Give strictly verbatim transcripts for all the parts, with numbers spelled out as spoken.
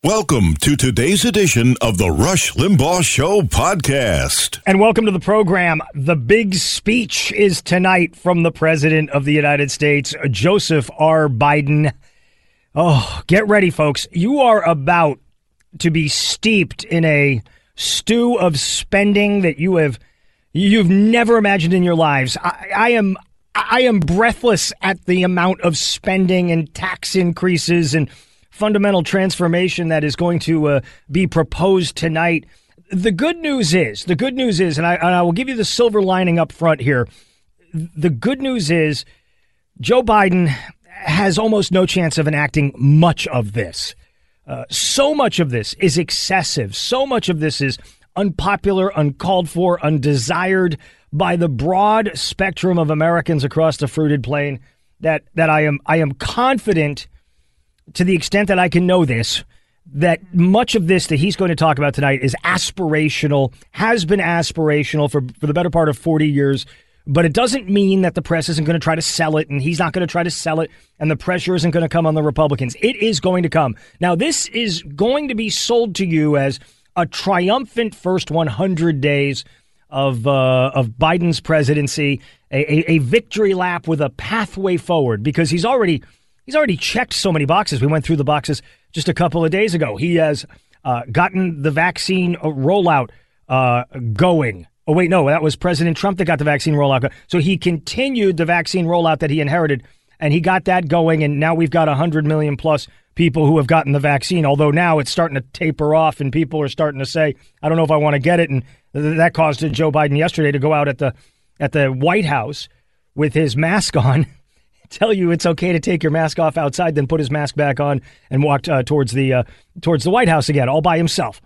Welcome to today's edition of the Rush Limbaugh Show podcast. And welcome to the program. The big speech is tonight from the President of the United States, Joseph R. Biden. Oh, get ready, folks. You are about to be steeped in a stew of spending that you have you've never imagined in your lives. I, I am I am breathless at the amount of spending and tax increases and fundamental transformation that is going to uh, be proposed tonight. The good news is, the good news is, and I, and I will give you the silver lining up front here. The good news is Joe Biden has almost no chance of enacting much of this. Uh, so much of this is excessive. So much of this is unpopular, uncalled for, undesired by the broad spectrum of Americans across the fruited plain that, that I am, I am confident, to the extent that I can know this, that much of this that he's going to talk about tonight is aspirational, has been aspirational for, for the better part of forty years. But it doesn't mean that the press isn't going to try to sell it, and he's not going to try to sell it, and the pressure isn't going to come on the Republicans. It is going to come. Now, this is going to be sold to you as a triumphant first one hundred days of uh, of Biden's presidency, a, a, a victory lap with a pathway forward, because he's already He's already checked so many boxes. We went through the boxes just a couple of days ago. He has uh, gotten the vaccine rollout uh, going. Oh, wait, no, that was President Trump that got the vaccine rollout. So he continued the vaccine rollout that he inherited, and he got that going. And now we've got one hundred million plus people who have gotten the vaccine, although now it's starting to taper off and people are starting to say, I don't know if I want to get it. And th- that caused Joe Biden yesterday to go out at the at the White House with his mask on, tell you it's okay to take your mask off outside, then put his mask back on and walked uh, towards the uh, towards the White House again, all by himself.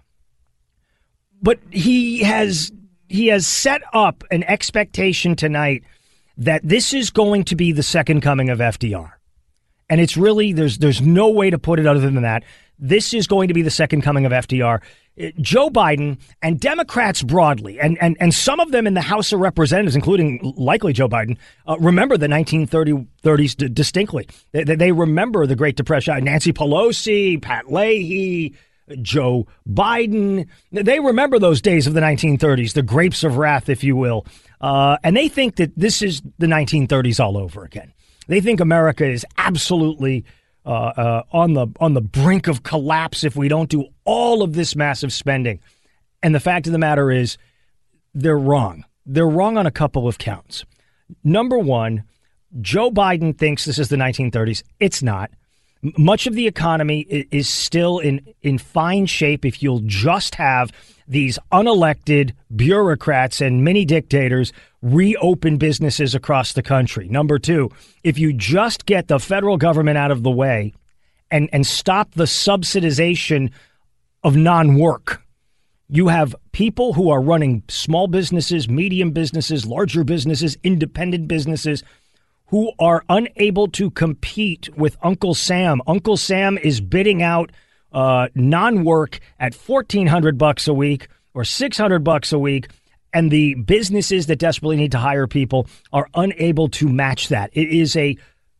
But he has he has set up an expectation tonight that this is going to be the second coming of F D R. And it's really, there's there's no way to put it other than that. This is going to be the second coming of F D R. Joe Biden and Democrats broadly, and, and, and some of them in the House of Representatives, including likely Joe Biden, uh, remember the nineteen thirties d- distinctly. They, they remember the Great Depression. Nancy Pelosi, Pat Leahy, Joe Biden. They remember those days of the nineteen thirties, the grapes of wrath, if you will. Uh, and they think that this is the nineteen thirties all over again. They think America is absolutely Uh, uh, on the on the brink of collapse if we don't do all of this massive spending. And the fact of the matter is, they're wrong. They're wrong on a couple of counts. Number one, Joe Biden thinks this is the nineteen thirties. It's not. M- much of the economy is, is still in, in fine shape if you'll just have these unelected bureaucrats and mini dictators reopen businesses across the country. Number two, if you just get the federal government out of the way and, and stop the subsidization of non-work, you have people who are running small businesses, medium businesses, larger businesses, independent businesses who are unable to compete with Uncle Sam. Uncle Sam is bidding out uh, non-work at fourteen hundred bucks a week or six hundred bucks a week. And the businesses that desperately need to hire people are unable to match that. It is a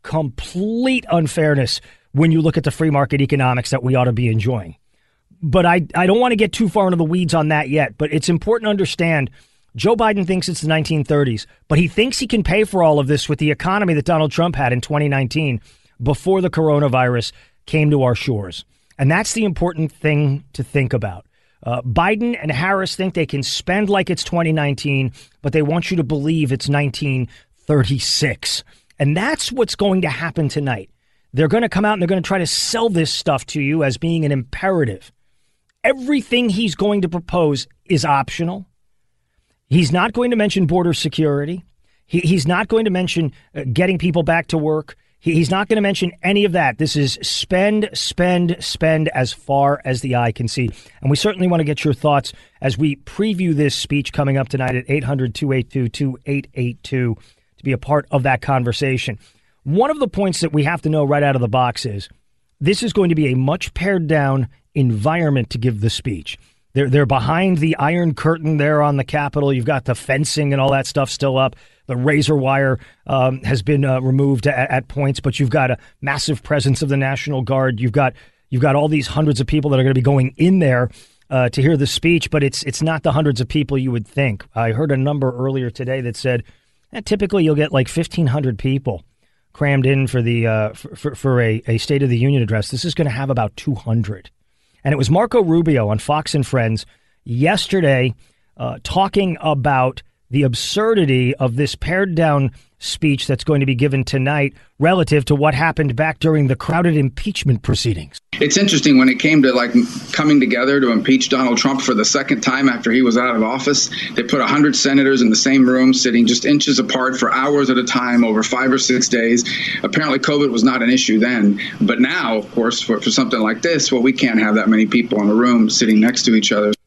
complete unfairness when you look at the free market economics that we ought to be enjoying. But I, I don't want to get too far into the weeds on that yet. But it's important to understand Joe Biden thinks it's the nineteen thirties, but he thinks he can pay for all of this with the economy that Donald Trump had in twenty nineteen before the coronavirus came to our shores. And that's the important thing to think about. Uh, Biden and Harris think they can spend like it's twenty nineteen, but they want you to believe it's nineteen thirty-six. And that's what's going to happen tonight. They're going to come out and they're going to try to sell this stuff to you as being an imperative. Everything he's going to propose is optional. He's not going to mention border security. He, he's not going to mention uh, getting people back to work. He, he's not going to mention any of that. This is spend, spend, spend as far as the eye can see. And we certainly want to get your thoughts as we preview this speech coming up tonight at eight hundred, two eight two, two eight eight two to be a part of that conversation. One of the points that we have to know right out of the box is this is going to be a much pared down environment to give the speech. They're, they're behind the Iron Curtain there on the Capitol. You've got the fencing and all that stuff still up. The razor wire um, has been uh, removed at, at points, but you've got a massive presence of the National Guard. You've got you've got all these hundreds of people that are going to be going in there uh, to hear the speech, but it's it's not the hundreds of people you would think. I heard a number earlier today that said eh, typically you'll get like fifteen hundred people crammed in for the uh, for, for, for a, a State of the Union address. This is going to have about two hundred. And it was Marco Rubio on Fox and Friends yesterday uh, talking about the absurdity of this pared down speech that's going to be given tonight relative to what happened back during the crowded impeachment proceedings. It's interesting when it came to like coming together to impeach Donald Trump for the second time after he was out of office. They put one hundred senators in the same room, sitting just inches apart for hours at a time over five or six days. Apparently, COVID was not an issue then. But now, of course, for, for something like this, well, we can't have that many people in a room sitting next to each other.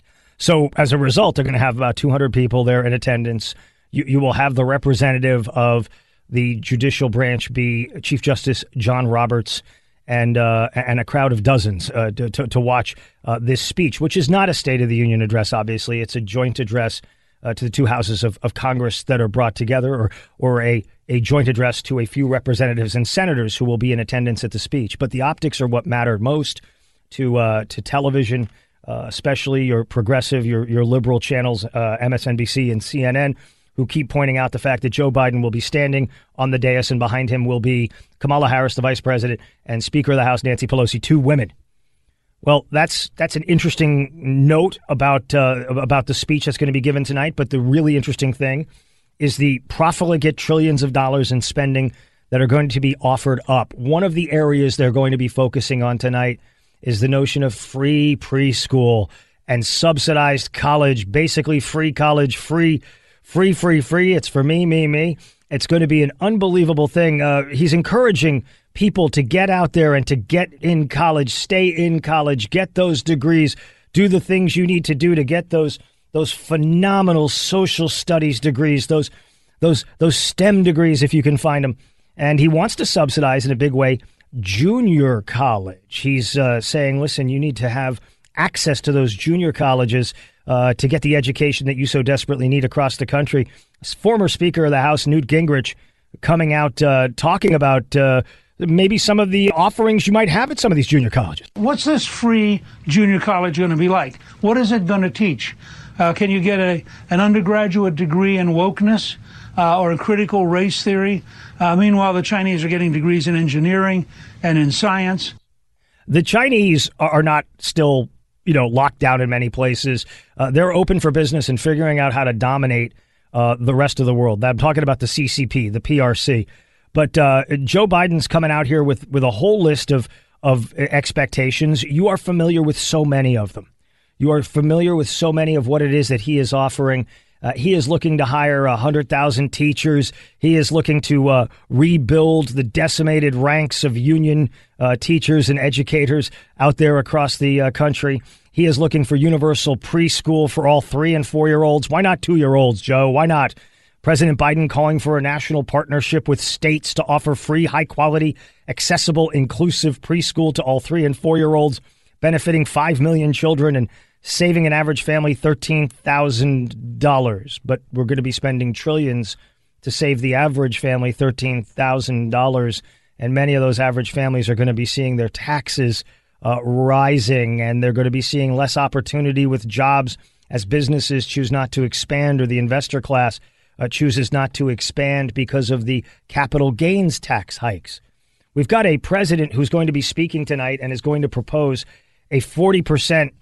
So as a result, they're going to have about two hundred people there in attendance. You, you will have the representative of the judicial branch be Chief Justice John Roberts and uh, and a crowd of dozens uh, to, to, to watch uh, this speech, which is not a State of the Union address, obviously. It's a joint address uh, to the two houses of, of Congress that are brought together, or or a, a joint address to a few representatives and senators who will be in attendance at the speech. But the optics are what matter most to uh, to television, uh, especially your progressive, your, your liberal channels, uh, M S N B C and C N N, who keep pointing out the fact that Joe Biden will be standing on the dais and behind him will be Kamala Harris, the vice president, and Speaker of the House, Nancy Pelosi, two women. Well, that's that's an interesting note about uh, about the speech that's going to be given tonight. But the really interesting thing is the profligate trillions of dollars in spending that are going to be offered up. One of the areas they're going to be focusing on tonight is the notion of free preschool and subsidized college, basically free college, free Free, free, free. It's for me, me, me. It's going to be an unbelievable thing. Uh, he's encouraging people to get out there and to get in college, stay in college, get those degrees, do the things you need to do to get those those phenomenal social studies degrees, those those those STEM degrees if you can find them. And he wants to subsidize in a big way junior college. He's uh, saying, listen, you need to have access to those junior colleges Uh, to get the education that you so desperately need across the country. Former Speaker of the House, Newt Gingrich, coming out uh, talking about uh, maybe some of the offerings you might have at some of these junior colleges. What's this free junior college going to be like? What is it going to teach? Uh, can you get a an undergraduate degree in wokeness uh, or in critical race theory? Uh, meanwhile, the Chinese are getting degrees in engineering and in science. The Chinese are not still you know, locked down in many places. Uh, they're open for business and figuring out how to dominate uh, the rest of the world. I'm talking about the C C P, the P R C. But uh, Joe Biden's coming out here with, with a whole list of, of expectations. You are familiar with so many of them. You are familiar with so many of what it is that he is offering. Uh, he is looking to hire one hundred thousand teachers. He is looking to uh, rebuild the decimated ranks of union uh, teachers and educators out there across the uh, country. He is looking for universal preschool for all three and four-year-olds. Why not two-year-olds, Joe? Why not? President Biden calling for a national partnership with states to offer free, high-quality, accessible, inclusive preschool to all three and four-year-olds, benefiting five million children and saving an average family thirteen thousand dollars. But we're going to be spending trillions to save the average family thirteen thousand dollars. And many of those average families are going to be seeing their taxes uh, rising, and they're going to be seeing less opportunity with jobs as businesses choose not to expand, or the investor class uh, chooses not to expand because of the capital gains tax hikes. We've got a president who's going to be speaking tonight and is going to propose a forty percent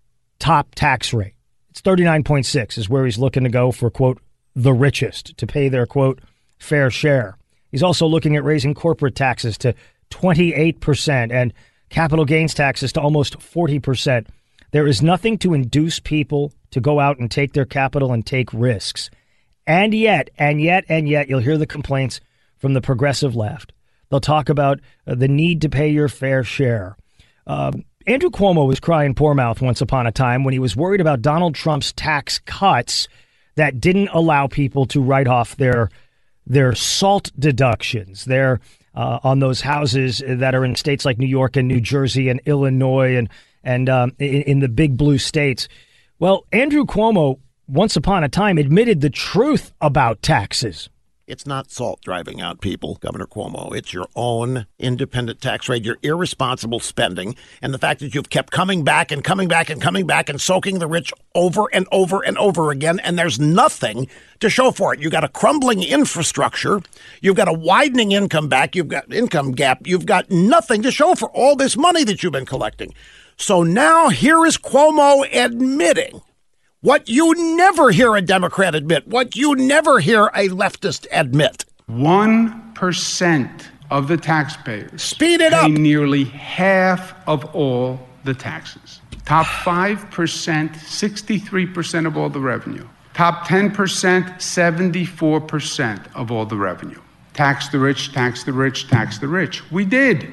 top tax rate. It's thirty-nine point six is where he's looking to go for, quote, the richest to pay their, quote, fair share. He's also looking at raising corporate taxes to twenty-eight percent and capital gains taxes to almost forty percent. There is nothing to induce people to go out and take their capital and take risks. And yet, and yet, and yet, you'll hear the complaints from the progressive left. They'll talk about uh, the need to pay your fair share. Um, Andrew Cuomo was crying poor mouth once upon a time when he was worried about Donald Trump's tax cuts that didn't allow people to write off their their SALT deductions. They're uh, on those houses that are in states like New York and New Jersey and Illinois and and um, in, in the big blue states. Well, Andrew Cuomo, once upon a time, admitted the truth about taxes. It's not SALT driving out people, Governor Cuomo. It's your own independent tax rate, your irresponsible spending, and the fact that you've kept coming back and coming back and coming back and soaking the rich over and over and over again, and there's nothing to show for it. You've got a crumbling infrastructure. You've got a widening income back. You've got income gap. You've got nothing to show for all this money that you've been collecting. So now here is Cuomo admitting what you never hear a Democrat admit, what you never hear a leftist admit. One percent of the taxpayers Speed it pay up. nearly half of all the taxes. Top five percent, sixty-three percent of all the revenue. Top ten percent, seventy-four percent of all the revenue. Tax the rich, tax the rich, tax the rich. We did.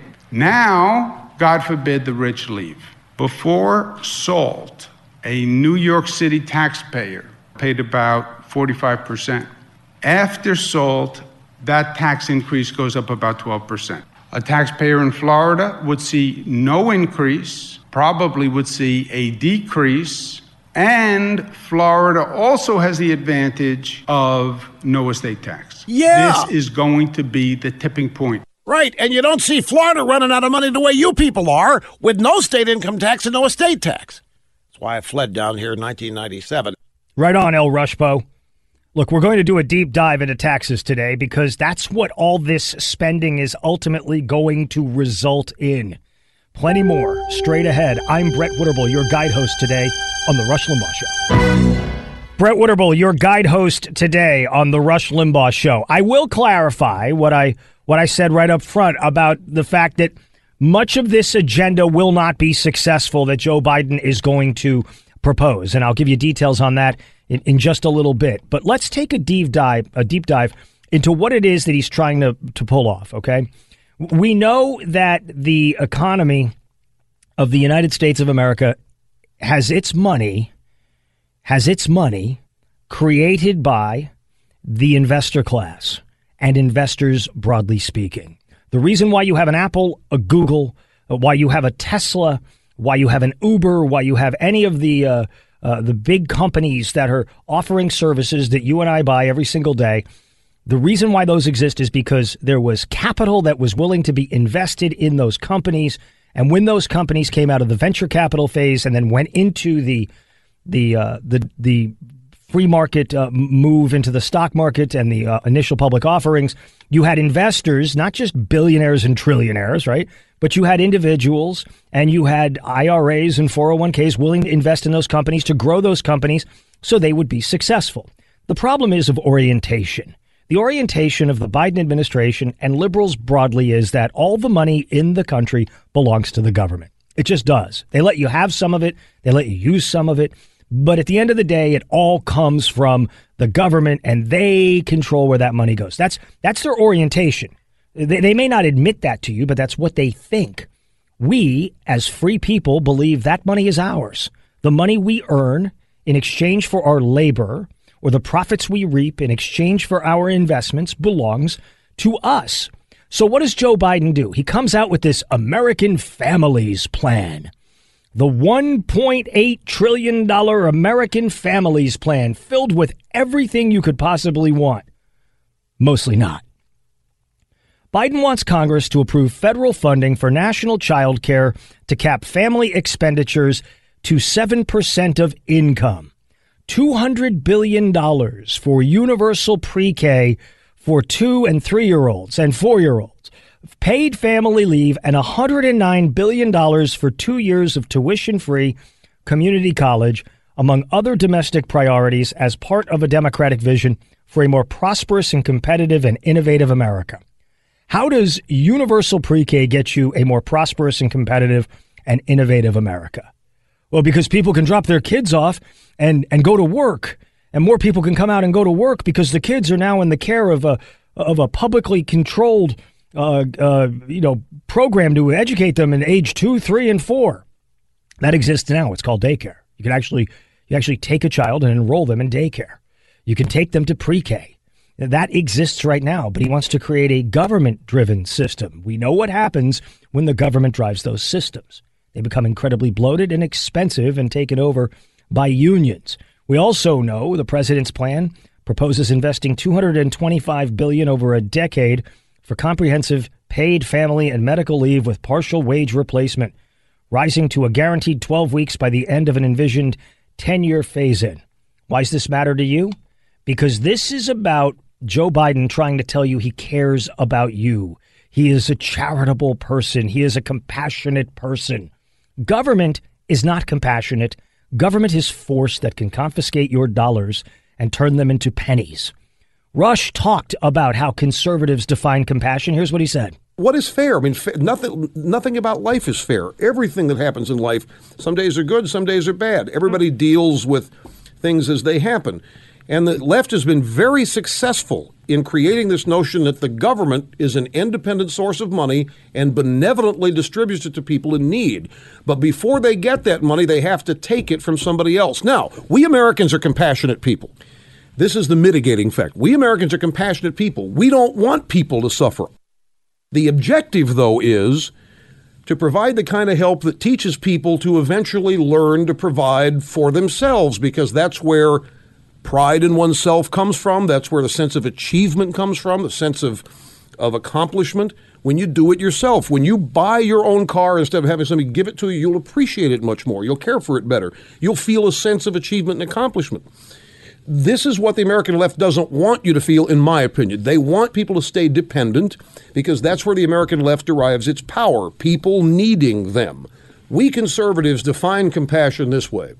Now, God forbid the rich leave. Before SALT, a New York City taxpayer paid about forty-five percent. After SALT, that tax increase goes up about twelve percent. A taxpayer in Florida would see no increase, probably would see a decrease, and Florida also has the advantage of no estate tax. Yeah. This is going to be the tipping point. Right, and you don't see Florida running out of money the way you people are, with no state income tax and no estate tax. Why I fled down here in nineteen ninety-seven. Right on, El Rushbo. Look, we're going to do a deep dive into taxes today because that's what all this spending is ultimately going to result in. Plenty more straight ahead. I'm Brett Witterbull, your guide host today on The Rush Limbaugh Show. Brett Witterbull, your guide host today on The Rush Limbaugh Show. I will clarify what I what I said right up front about the fact that much of this agenda will not be successful that Joe Biden is going to propose, and I'll give you details on that in, in just a little bit. But let's take a deep dive, a deep dive into what it is that he's trying to, to pull off, okay? We know that the economy of the United States of America has its money, has its money created by the investor class and investors broadly speaking. The reason why you have an Apple, a Google, why you have a Tesla, why you have an Uber, why you have any of the uh, uh, the big companies that are offering services that you and I buy every single day, the reason why those exist is because there was capital that was willing to be invested in those companies. And when those companies came out of the venture capital phase and then went into the the uh, the the free market uh, move into the stock market and the uh, initial public offerings, you had investors, not just billionaires and trillionaires, right? But you had individuals and you had I R As and four oh one k's willing to invest in those companies to grow those companies so they would be successful. The problem is of orientation. The orientation of the Biden administration and liberals broadly is that all the money in the country belongs to the government. It just does. They let you have some of it. They let you use some of it. But at the end of the day, it all comes from the government, and they control where that money goes. That's that's their orientation. They, they may not admit that to you, but that's what they think. We, as free people, believe that money is ours. The money we earn in exchange for our labor or the profits we reap in exchange for our investments belongs to us. So what does Joe Biden do? He comes out with this American Families Plan. The one point eight trillion dollars American Families Plan, filled with everything you could possibly want. Mostly not. Biden wants Congress to approve federal funding for national child care to cap family expenditures to seven percent of income. two hundred billion dollars for universal pre-K for two and three-year-olds and four-year-olds. Paid family leave, and one hundred nine billion dollars for two years of tuition-free community college, among other domestic priorities as part of a Democratic vision for a more prosperous and competitive and innovative America. How does universal pre-K get you a more prosperous and competitive and innovative America? Well, because people can drop their kids off and, and go to work, and more people can come out and go to work because the kids are now in the care of a of a publicly controlled Uh, uh, you know, program to educate them in age two, three, and four. That exists now. It's called daycare. You can actually, you actually take a child and enroll them in daycare. You can take them to pre-K. That exists right now, but he wants to create a government-driven system. We know what happens when the government drives those systems. They become incredibly bloated and expensive and taken over by unions. We also know the president's plan proposes investing two hundred twenty-five billion dollars over a decade for comprehensive paid family and medical leave with partial wage replacement, rising to a guaranteed twelve weeks by the end of an envisioned ten-year phase-in. Why does this matter to you? Because this is about Joe Biden trying to tell you he cares about you. He is a charitable person. He is a compassionate person. Government is not compassionate. Government is force that can confiscate your dollars and turn them into pennies. Rush talked about how conservatives define compassion. Here's what he said. What is fair? I mean, fa- nothing nothing about life is fair. Everything that happens in life, some days are good, some days are bad. Everybody deals with things as they happen. And the left has been very successful in creating this notion that the government is an independent source of money and benevolently distributes it to people in need. But before they get that money, they have to take it from somebody else. Now, we Americans are compassionate people. This is the mitigating fact. We Americans are compassionate people. We don't want people to suffer. The objective, though, is to provide the kind of help that teaches people to eventually learn to provide for themselves, because that's where pride in oneself comes from. That's where the sense of achievement comes from, the sense of, of accomplishment. When you do it yourself, when you buy your own car instead of having somebody give it to you, you'll appreciate it much more. You'll care for it better. You'll feel a sense of achievement and accomplishment. This is what the American left doesn't want you to feel, in my opinion. They want people to stay dependent because that's where the American left derives its power, people needing them. We conservatives define compassion this way,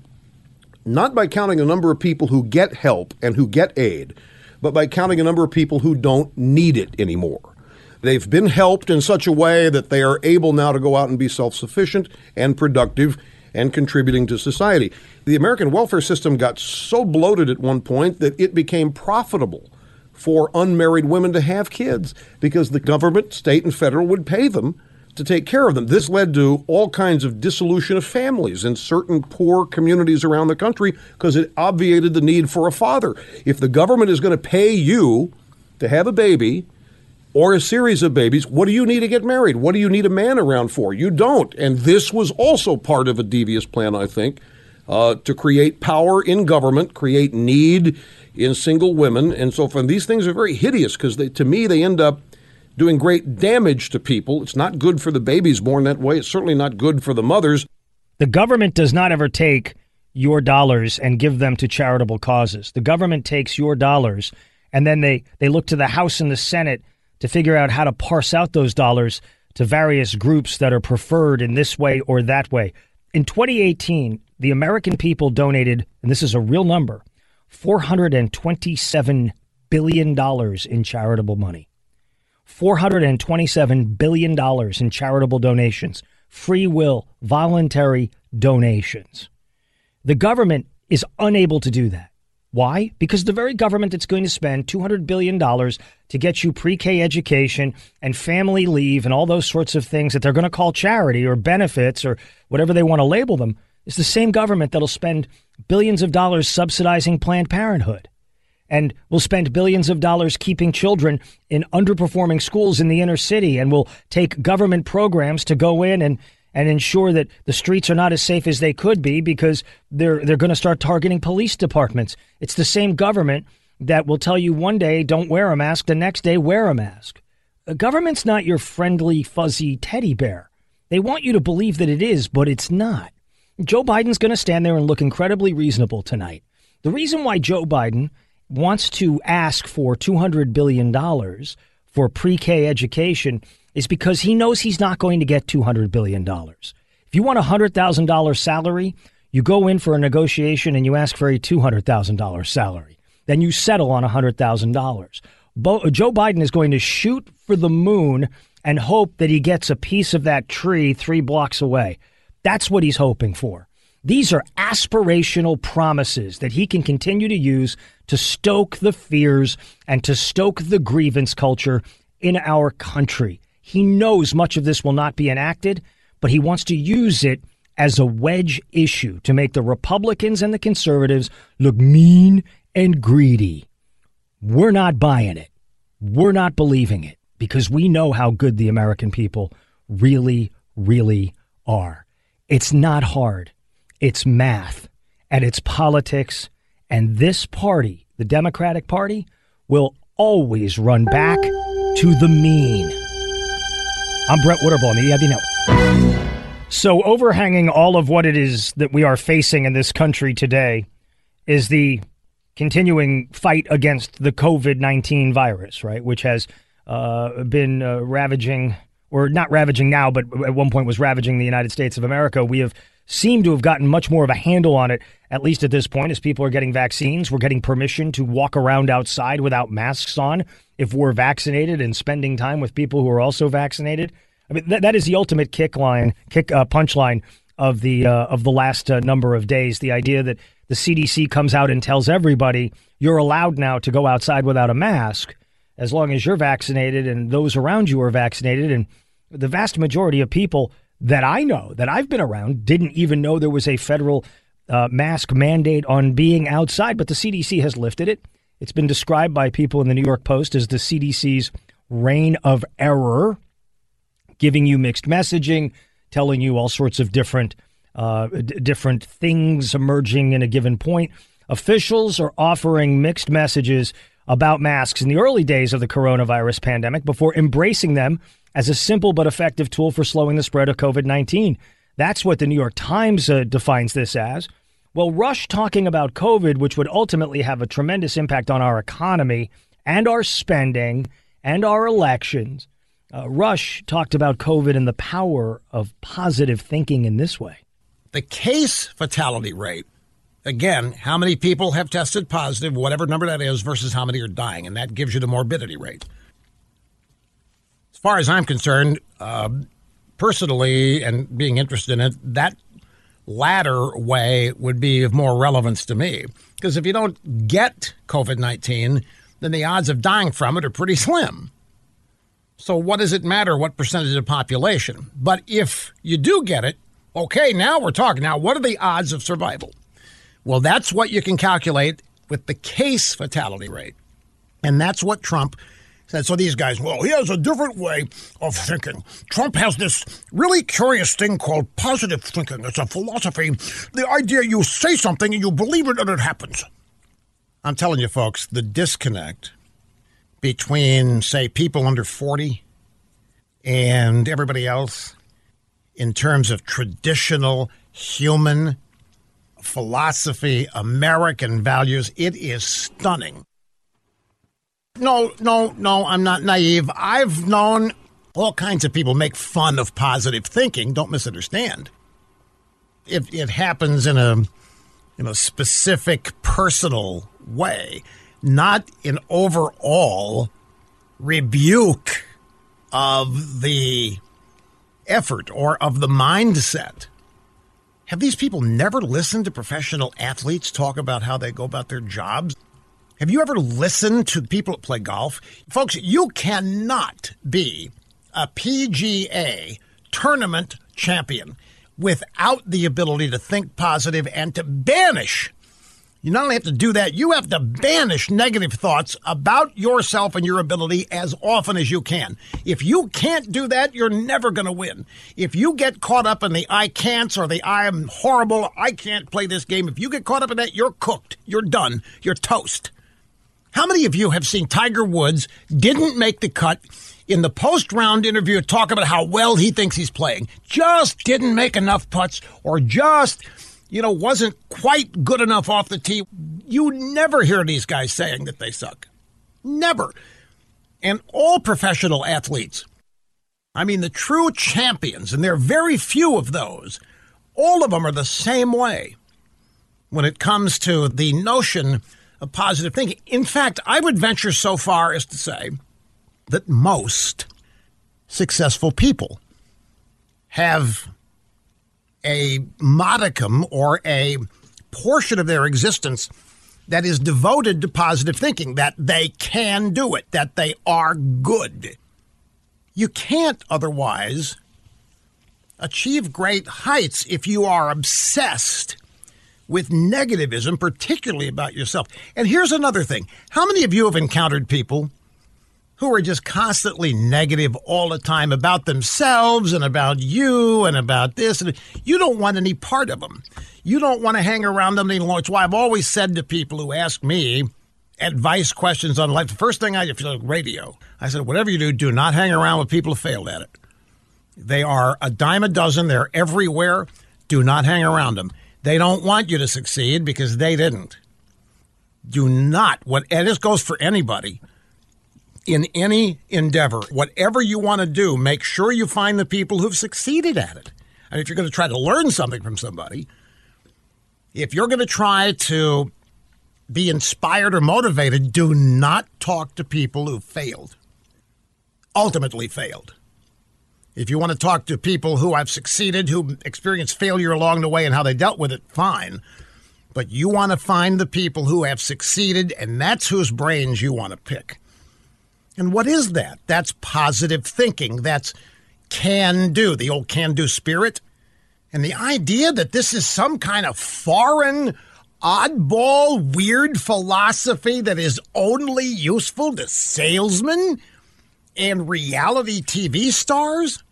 not by counting the number of people who get help and who get aid, but by counting a number of people who don't need it anymore. They've been helped in such a way that they are able now to go out and be self-sufficient and productive and contributing to society. The American welfare system got so bloated at one point that it became profitable for unmarried women to have kids because the government, state and federal, would pay them to take care of them. This led to all kinds of dissolution of families in certain poor communities around the country because it obviated the need for a father. If the government is going to pay you to have a baby or a series of babies, what do you need to get married? What do you need a man around for? You don't. And this was also part of a devious plan, I think, uh, to create power in government, create need in single women, and so forth. These things are very hideous because, to me, they end up doing great damage to people. It's not good for the babies born that way. It's certainly not good for the mothers. The government does not ever take your dollars and give them to charitable causes. The government takes your dollars, and then they, they look to the House and the Senate to figure out how to parse out those dollars to various groups that are preferred in this way or that way. In twenty eighteen, the American people donated, and this is a real number, four hundred twenty-seven billion dollars in charitable money. four hundred twenty-seven billion dollars in charitable donations, free will, voluntary donations. The government is unable to do that. Why? Because the very government that's going to spend two hundred billion dollars to get you pre-K education and family leave and all those sorts of things that they're going to call charity or benefits or whatever they want to label them is the same government that'll spend billions of dollars subsidizing Planned Parenthood and will spend billions of dollars keeping children in underperforming schools in the inner city and will take government programs to go in and and ensure that the streets are not as safe as they could be because they're they're going to start targeting police departments. It's the same government that will tell you one day, don't wear a mask, the next day, wear a mask. The government's not your friendly, fuzzy teddy bear. They want you to believe that it is, but it's not. Joe Biden's going to stand there and look incredibly reasonable tonight. The reason why Joe Biden wants to ask for two hundred billion dollars for pre-K education is because he knows he's not going to get two hundred billion dollars. If you want a one hundred thousand dollars salary, you go in for a negotiation and you ask for a two hundred thousand dollars salary. Then you settle on one hundred thousand dollars. Bo- Joe Biden is going to shoot for the moon and hope that he gets a piece of that tree three blocks away. That's what he's hoping for. These are aspirational promises that he can continue to use to stoke the fears and to stoke the grievance culture in our country. He knows much of this will not be enacted, but he wants to use it as a wedge issue to make the Republicans and the conservatives look mean and greedy. We're not buying it. We're not believing it because we know how good the American people really, really are. It's not hard. It's math and it's politics. And this party the Democratic Party, will always run back to the mean. I'm Brett Winterble on the E I B Network. So overhanging all of what it is that we are facing in this country today is the continuing fight against the covid nineteen virus, right, which has uh, been uh, ravaging, or not ravaging now, but at one point was ravaging the United States of America. We have seemed to have gotten much more of a handle on it, at least at this point, as people are getting vaccines. We're getting permission to walk around outside without masks on if we're vaccinated and spending time with people who are also vaccinated. I mean, that, that is the ultimate kick line, kick uh, punchline of the uh, of the last uh, number of days. The idea that the C D C comes out and tells everybody you're allowed now to go outside without a mask as long as you're vaccinated and those around you are vaccinated. And the vast majority of people that I know, that I've been around, didn't even know there was a federal uh, mask mandate on being outside, but the C D C has lifted it. It's been described by people in the New York Post as the C D C's reign of error, giving you mixed messaging, telling you all sorts of different uh, d- different things emerging in a given point. Officials are offering mixed messages about masks in the early days of the coronavirus pandemic before embracing them as a simple but effective tool for slowing the spread of covid nineteen. That's what the New York Times uh, defines this as. Well, Rush talking about COVID, which would ultimately have a tremendous impact on our economy and our spending and our elections. Uh, Rush talked about COVID and the power of positive thinking in this way. The case fatality rate, again, how many people have tested positive, whatever number that is, versus how many are dying, and that gives you the morbidity rate. As far as I'm concerned, uh, personally, and being interested in it, that latter way would be of more relevance to me. Because if you don't get covid nineteen, then the odds of dying from it are pretty slim. So what does it matter what percentage of the population? But if you do get it, okay, now we're talking. Now, what are the odds of survival? Well, that's what you can calculate with the case fatality rate. And that's what Trump said. So these guys, well, he has a different way of thinking. Trump has this really curious thing called positive thinking. It's a philosophy. The idea you say something and you believe it and it happens. I'm telling you, folks, the disconnect between, say, people under forty and everybody else in terms of traditional human philosophy, American values, it is stunning. No, no, no, I'm not naive. I've known all kinds of people make fun of positive thinking. Don't misunderstand. If it happens in a, in a specific personal way, not an overall rebuke of the effort or of the mindset. Have these people never listened to professional athletes talk about how they go about their jobs? Have you ever listened to people that play golf? Folks, you cannot be a P G A tournament champion without the ability to think positive and to banish. You not only have to do that, you have to banish negative thoughts about yourself and your ability as often as you can. If you can't do that, you're never going to win. If you get caught up in the I can'ts or the I am horrible, I can't play this game, if you get caught up in that, you're cooked. You're done. You're toast. How many of you have seen Tiger Woods didn't make the cut in the post-round interview talk about how well he thinks he's playing? Just didn't make enough putts or just, you know, wasn't quite good enough off the tee. You never hear these guys saying that they suck. Never. And all professional athletes, I mean, the true champions, and there are very few of those, all of them are the same way when it comes to the notion of positive thinking. In fact, I would venture so far as to say that most successful people have a modicum or a portion of their existence that is devoted to positive thinking, that they can do it, that they are good. You can't otherwise achieve great heights if you are obsessed with negativism, particularly about yourself. And here's another thing. How many of you have encountered people who are just constantly negative all the time about themselves and about you and about this? And you don't want any part of them. You don't want to hang around them any longer. It's why I've always said to people who ask me, advice questions on life. The first thing I did, if you look radio, I said, whatever you do, do not hang around with people who failed at it. They are a dime a dozen. They're everywhere. Do not hang around them. They don't want you to succeed because they didn't. Do not. What, and this goes for anybody. In any endeavor, whatever you want to do, make sure you find the people who've succeeded at it. And if you're going to try to learn something from somebody, if you're going to try to be inspired or motivated, do not talk to people who failed, ultimately failed. If you want to talk to people who have succeeded, who experienced failure along the way and how they dealt with it, fine. But you want to find the people who have succeeded, and that's whose brains you want to pick. And what is that? That's positive thinking. That's can-do, the old can-do spirit. And the idea that this is some kind of foreign, oddball, weird philosophy that is only useful to salesmen and reality T V stars?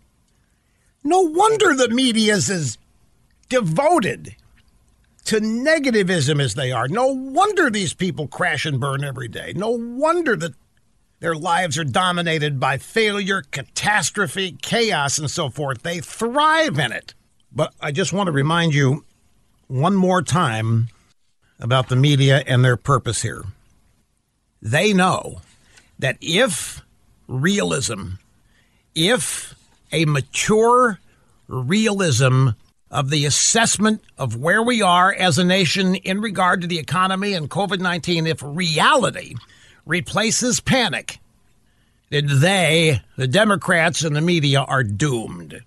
No wonder the media is as devoted to negativism as they are. No wonder these people crash and burn every day. No wonder that their lives are dominated by failure, catastrophe, chaos, and so forth. They thrive in it. But I just want to remind you one more time about the media and their purpose here. They know that if realism, if a mature realism of the assessment of where we are as a nation in regard to the economy and COVID nineteen, if reality replaces panic, then they, the Democrats and the media, are doomed.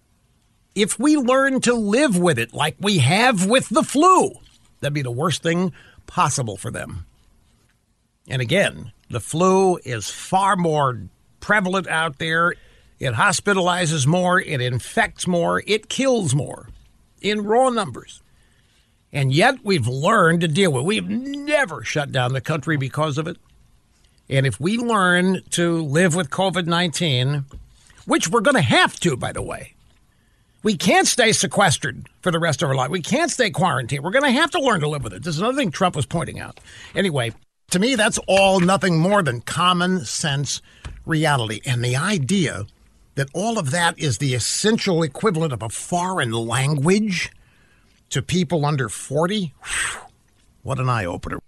If we learn to live with it like we have with the flu, that'd be the worst thing possible for them. And again, the flu is far more prevalent out there. It hospitalizes more. It infects more. It kills more in raw numbers. And yet we've learned to deal with it. We've never shut down the country because of it. And if we learn to live with COVID nineteen, which we're going to have to, by the way, we can't stay sequestered for the rest of our life. We can't stay quarantined. We're going to have to learn to live with it. This is another thing Trump was pointing out. Anyway, to me, that's all nothing more than common sense reality. And the idea that all of that is the essential equivalent of a foreign language to people under forty, whew, what an eye-opener.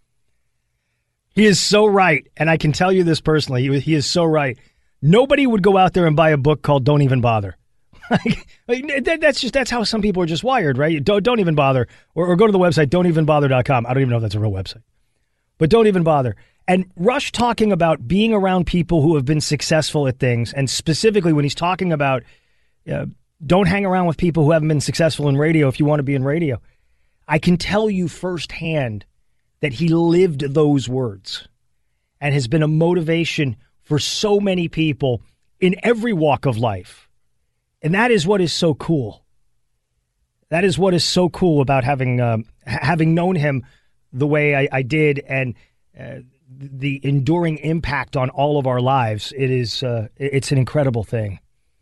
He is so right, and I can tell you this personally. He, he is so right. Nobody would go out there and buy a book called Don't Even Bother. like, that, that's just that's how some people are just wired, right? Don't, don't even bother. Or, or go to the website, don't even bother dot com. I don't even know if that's a real website. But don't even bother. And Rush talking about being around people who have been successful at things, and specifically when he's talking about uh, don't hang around with people who haven't been successful in radio if you want to be in radio. I can tell you firsthand that he lived those words and has been a motivation for so many people in every walk of life. And that is what is so cool. That is what is so cool about having um, having known him the way I, I did, and uh, the enduring impact on all of our lives. It is uh, it's an incredible thing.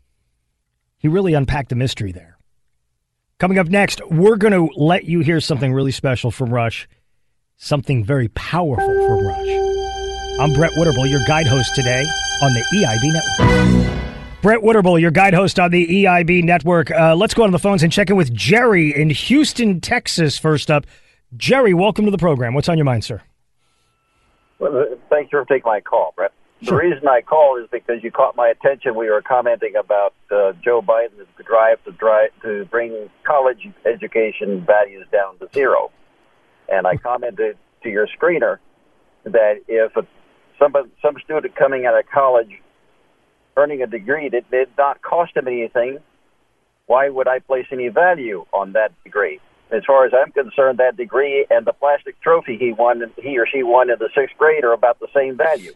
He really unpacked the mystery there. Coming up next, we're going to let you hear something really special from Rush. Something very powerful from Rush. I'm Brett Witterbull, your guide host today on the E I B Network. Brett Witterbull, your guide host on the E I B Network. Uh, let's go on the phones and check in with Jerry in Houston, Texas first up. Jerry, welcome to the program. What's on your mind, sir? Well, thanks for taking my call, Brett. Sure. The reason I called is because you caught my attention. We were commenting about uh, Joe Biden's drive to drive to bring college education values down to zero. And I commented to your screener that if a, some, some student coming out of college earning a degree that did not cost him anything, why would I place any value on that degree? As far as I'm concerned, that degree and the plastic trophy he won, he or she won in the sixth grade, are about the same value.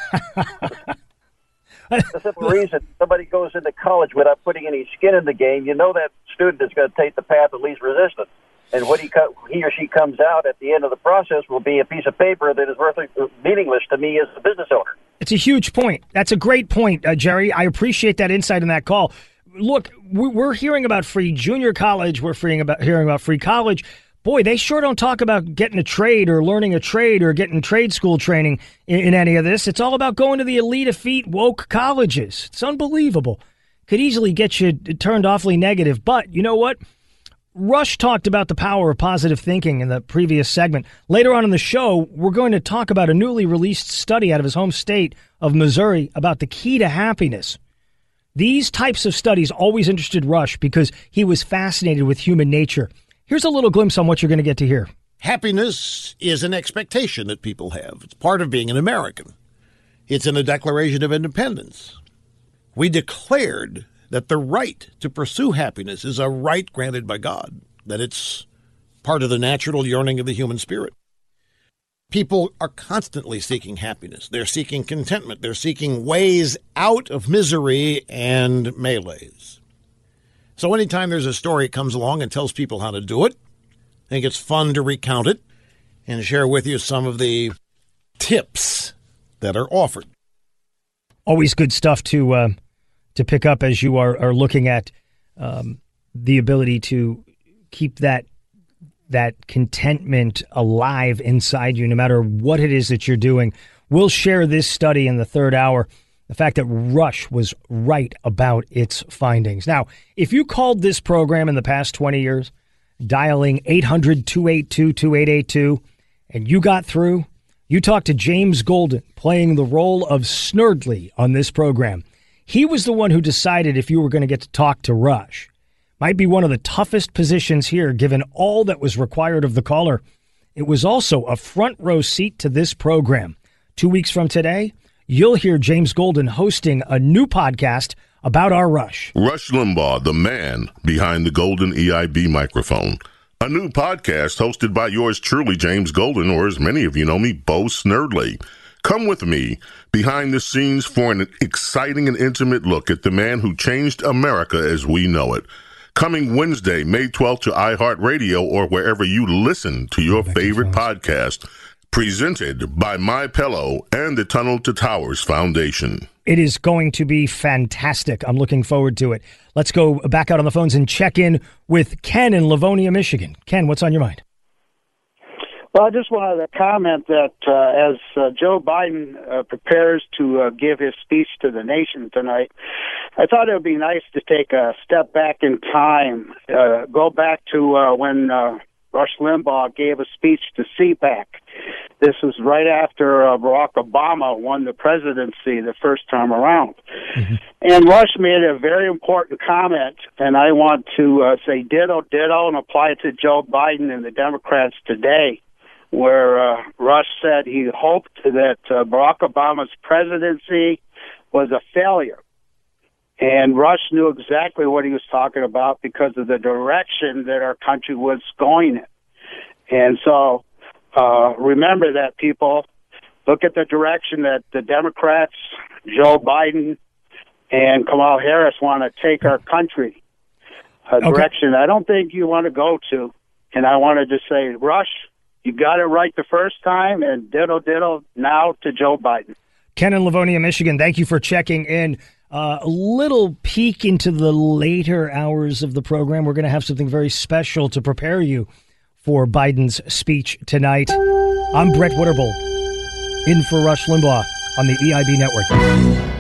The simple reason somebody goes into college without putting any skin in the game, you know that student is going to take the path of least resistance. And what he, co- he or she comes out at the end of the process will be a piece of paper that is worth meaningless to me as a business owner. It's a huge point. That's a great point, uh, Jerry. I appreciate that insight in that call. Look, we're hearing about free junior college. We're freeing about, hearing about free college. boy, they sure don't talk about getting a trade or learning a trade or getting trade school training in, in any of this. It's all about going to the elite, effete, woke colleges. It's unbelievable. Could easily get you turned awfully negative. But you know what? Rush talked about the power of positive thinking in the previous segment. Later on in the show, we're going to talk about a newly released study out of his home state of Missouri about the key to happiness. These types of studies always interested Rush because he was fascinated with human nature. Here's a little glimpse on what you're going to get to hear. Happiness is an expectation that people have. It's part of being an American. It's in the Declaration of Independence. We declared that the right to pursue happiness is a right granted by God, that it's part of the natural yearning of the human spirit. People are constantly seeking happiness. They're seeking contentment. They're seeking ways out of misery and melees. So anytime there's a story that comes along and tells people how to do it, I think it's fun to recount it and share with you some of the tips that are offered. Always good stuff to uh, to pick up as you are, are looking at um, the ability to keep that that contentment alive inside you, no matter what it is that you're doing. We'll share this study in the third hour. The fact that Rush was right about its findings. Now, if you called this program in the past twenty years, dialing eight hundred, two eight two, two eight eight two, and you got through, you talked to James Golden, playing the role of Snerdley on this program. He was the one who decided if you were going to get to talk to Rush. Might be one of the toughest positions here, given all that was required of the caller. It was also a front row seat to this program. Two weeks from today, you'll hear James Golden hosting a new podcast about our Rush. Rush Limbaugh, the man behind the golden E I B microphone. A new podcast hosted by yours truly, James Golden, or as many of you know me, Bo Snerdley. Come with me behind the scenes for an exciting and intimate look at the man who changed America as we know it. Coming Wednesday, May twelfth to iHeartRadio or wherever you listen to your favorite podcast. Presented by MyPillow and the Tunnel to Towers Foundation. It is going to be fantastic. I'm looking forward to it. Let's go back out on the phones and check in with Ken in Livonia, Michigan. Ken, what's on your mind? Well, I just wanted to comment that uh, as uh, Joe Biden uh, prepares to uh, give his speech to the nation tonight, I thought it would be nice to take a step back in time, uh, go back to uh, when uh, Rush Limbaugh gave a speech to C PAC. This was right after uh, Barack Obama won the presidency the first time around. Mm-hmm. And Rush made a very important comment, and I want to uh, say ditto, ditto, and apply it to Joe Biden and the Democrats today, where uh, Rush said he hoped that uh, Barack Obama's presidency was a failure. And Rush knew exactly what he was talking about because of the direction that our country was going in. And so uh, remember that, people. Look at the direction that the Democrats, Joe Biden, and Kamala Harris want to take our country. A okay. direction I don't think you want to go to. And I wanted to say, Rush, you got it right the first time, and ditto, ditto now to Joe Biden. Ken in Livonia, Michigan, thank you for checking in. Uh, a little peek into the later hours of the program. We're going to have something very special to prepare you for Biden's speech tonight. I'm Brett Witterbull, in for Rush Limbaugh on the E I B Network.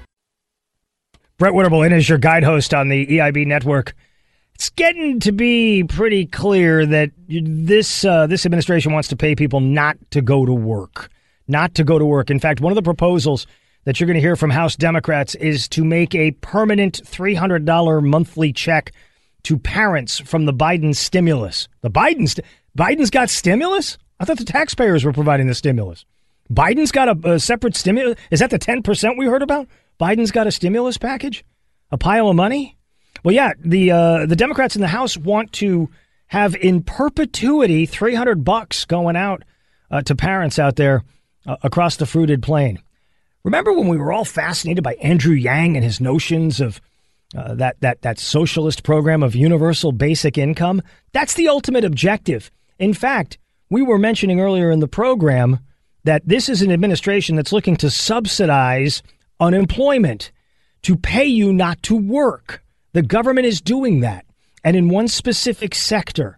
Brett Witterbull in as your guide host on the E I B Network. It's getting to be pretty clear that this uh, this administration wants to pay people not to go to work. Not to go to work. In fact, one of the proposals that you're going to hear from House Democrats is to make a permanent three hundred dollars monthly check to parents from the Biden stimulus. The Biden st- Biden's got stimulus? I thought the taxpayers were providing the stimulus. Biden's got a, a separate stimulus? Is that the ten percent we heard about? Biden's got a stimulus package? A pile of money? Well, yeah, the uh, the Democrats in the House want to have in perpetuity three hundred bucks going out uh, to parents out there uh, across the fruited plain. Remember when we were all fascinated by Andrew Yang and his notions of uh, that that that socialist program of universal basic income? That's the ultimate objective. In fact, we were mentioning earlier in the program that this is an administration that's looking to subsidize unemployment, to pay you not to work. The government is doing that. And in one specific sector,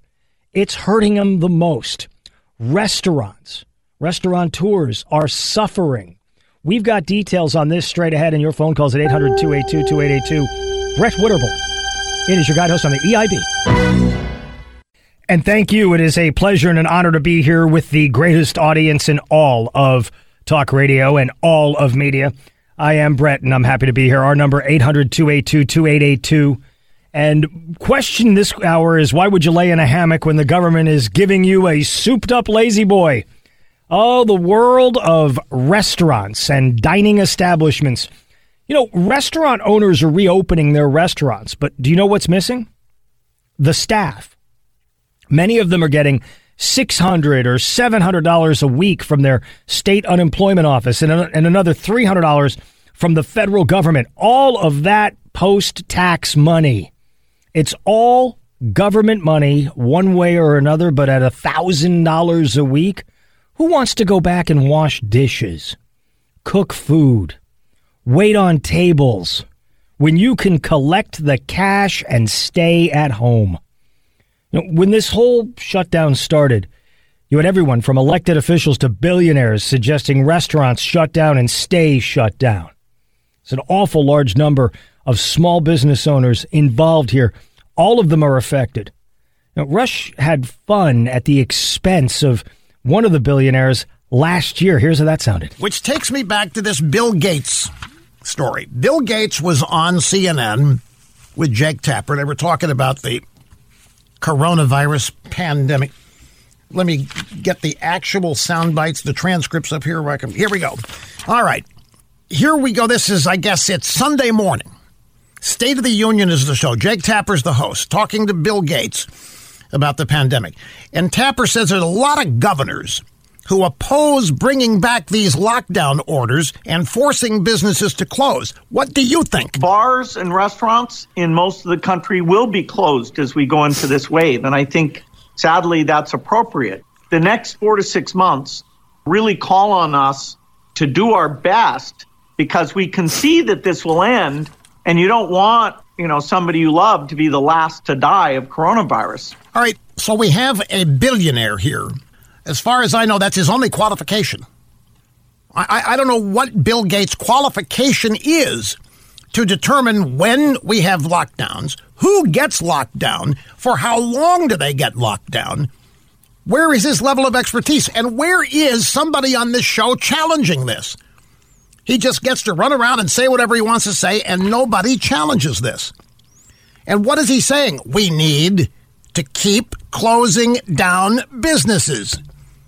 it's hurting them the most. Restaurants, restaurateurs are suffering. We've got details on this straight ahead in your phone calls at eight hundred, two eight two, two eight eight two. Brett Winterble, it is your guide host on the E I B. And thank you. It is a pleasure and an honor to be here with the greatest audience in all of talk radio and all of media. I am Brett, and I'm happy to be here. Our number, eight hundred, two eight two, two eight eight two. And question this hour is, why would you lay in a hammock when the government is giving you a souped-up lazy boy? Oh, the world of restaurants and dining establishments. You know, restaurant owners are reopening their restaurants, but do you know what's missing? The staff. Many of them are getting six hundred dollars or seven hundred dollars a week from their state unemployment office and, and another three hundred dollars from the federal government. All of that post-tax money. It's all government money one way or another, but at one thousand dollars a week. Who wants to go back and wash dishes, cook food, wait on tables when you can collect the cash and stay at home? You know, when this whole shutdown started, you had everyone from elected officials to billionaires suggesting restaurants shut down and stay shut down. It's an awful large number of small business owners involved here. All of them are affected. Now, Rush had fun at the expense of one of the billionaires last year. Here's how that sounded. Which takes me back to this Bill Gates story. Bill Gates was on C N N with Jake Tapper. They were talking about the coronavirus pandemic. Let me get the actual sound bites, the transcripts up here. Where I can, here we go. All right. Here we go. This is, I guess, it's Sunday morning. State of the Union is the show. Jake Tapper's the host, talking to Bill Gates about the pandemic. And Tapper says there's a lot of governors who oppose bringing back these lockdown orders and forcing businesses to close. What do you think? Bars and restaurants in most of the country will be closed as we go into this wave. And I think, sadly, that's appropriate. The next four to six months really call on us to do our best, because we can see that this will end, and you don't want, you know, somebody you love to be the last to die of coronavirus. All right, so we have a billionaire here. As far as I know, that's his only qualification. I, I, I don't know what Bill Gates' qualification is to determine when we have lockdowns, who gets locked down, for how long do they get locked down, where is his level of expertise, and where is somebody on this show challenging this? He just gets to run around and say whatever he wants to say, and nobody challenges this. And what is he saying? We need to keep closing down businesses.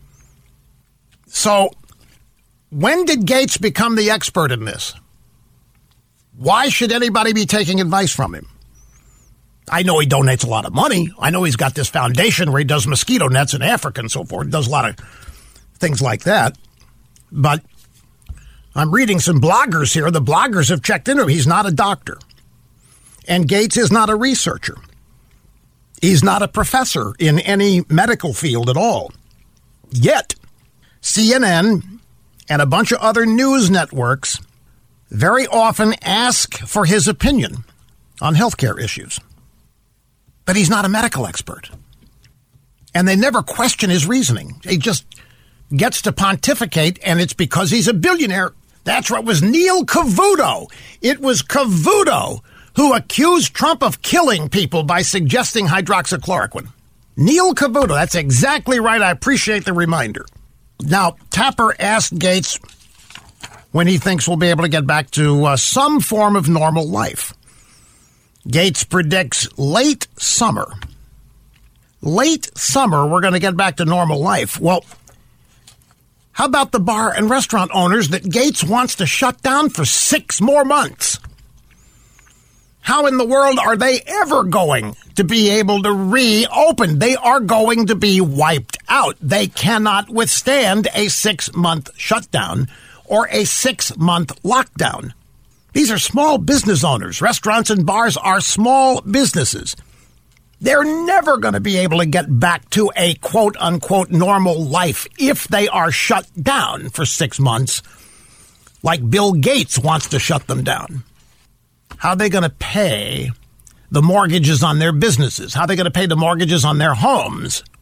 So, when did Gates become the expert in this? Why should anybody be taking advice from him? I know he donates a lot of money. I know he's got this foundation where he does mosquito nets in Africa and so forth. He does a lot of things like that. But I'm reading some bloggers here. The bloggers have checked into him. He's not a doctor. And Gates is not a researcher. He's not a professor in any medical field at all. Yet, C N N and a bunch of other news networks very often ask for his opinion on healthcare issues. But he's not a medical expert. And they never question his reasoning. He just gets to pontificate, and it's because he's a billionaire. That's what was Neil Cavuto. It was Cavuto who accused Trump of killing people by suggesting hydroxychloroquine. Neil Cavuto, that's exactly right. I appreciate the reminder. Now, Tapper asked Gates when he thinks we'll be able to get back to uh, some form of normal life. Gates predicts late summer. Late summer, we're going to get back to normal life. Well, how about the bar and restaurant owners that Gates wants to shut down for six more months? How in the world are they ever going to be able to reopen? They are going to be wiped out. They cannot withstand a six-month shutdown or a six-month lockdown. These are small business owners. Restaurants and bars are small businesses. They're never going to be able to get back to a quote-unquote normal life if they are shut down for six months, like Bill Gates wants to shut them down. How are they going to pay the mortgages on their businesses? How are they going to pay the mortgages on their homes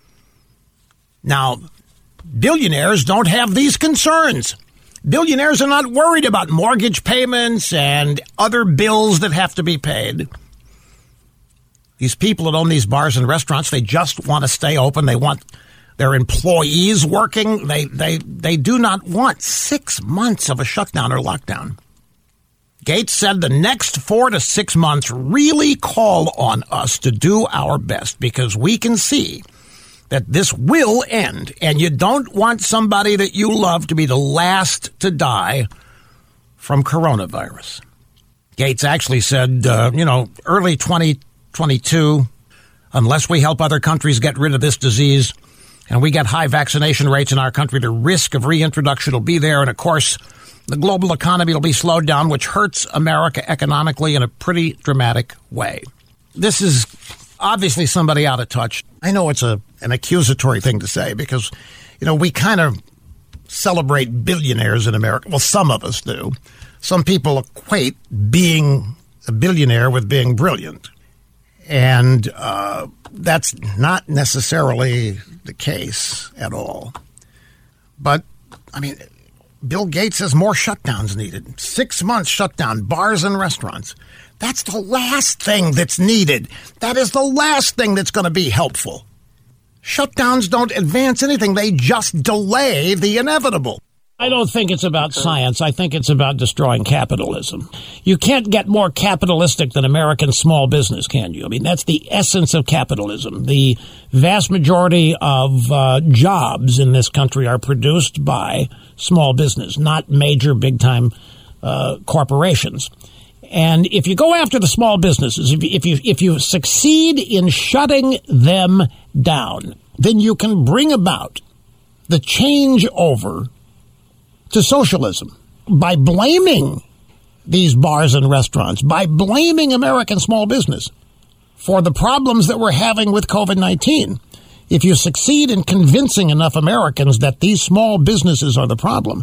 Now, billionaires don't have these concerns. Billionaires are not worried about mortgage payments and other bills that have to be paid. These people that own these bars and restaurants, they just want to stay open. They want their employees working. They they they do not want six months of a shutdown or lockdown. Gates said the next four to six months really call on us to do our best because we can see that this will end, and you don't want somebody that you love to be the last to die from coronavirus. Gates actually said, uh, you know, early twenty twenty-two, unless we help other countries get rid of this disease and we get high vaccination rates in our country, the risk of reintroduction will be there. And, of course, the global economy will be slowed down, which hurts America economically in a pretty dramatic way. This is obviously somebody out of touch. I know it's a an accusatory thing to say because, you know, we kind of celebrate billionaires in America. Well, some of us do. Some people equate being a billionaire with being brilliant. And uh, that's not necessarily the case at all. But, I mean, Bill Gates says more shutdowns needed. Six months shutdown, bars and restaurants. That's the last thing that's needed. That is the last thing that's going to be helpful. Shutdowns don't advance anything. They just delay the inevitable. I don't think it's about science. I think it's about destroying capitalism. You can't get more capitalistic than American small business, can you? I mean, that's the essence of capitalism. The vast majority of uh, jobs in this country are produced by small business, not major big-time uh, corporations. And if you go after the small businesses, if you, if you if you succeed in shutting them down, then you can bring about the changeover to socialism by blaming these bars and restaurants, by blaming American small business for the problems that we're having with COVID nineteen. If you succeed in convincing enough Americans that these small businesses are the problem,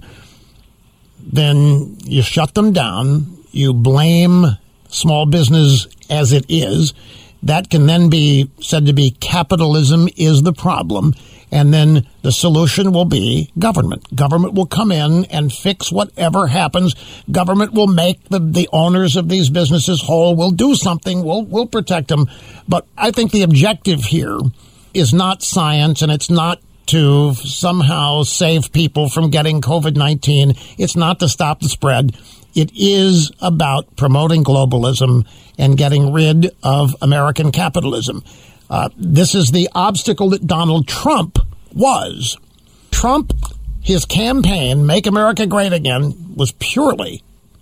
then you shut them down. You blame small business as it is. That can then be said to be capitalism is the problem. And then the solution will be government. Government will come in and fix whatever happens. Government will make the, the owners of these businesses whole. We'll do something. We'll, we'll protect them. But I think the objective here is not science, and it's not to somehow save people from getting COVID nineteen. It's not to stop the spread. It is about promoting globalism and getting rid of American capitalism. Uh, this is the obstacle that Donald Trump was. Trump, his campaign, Make America Great Again, was purely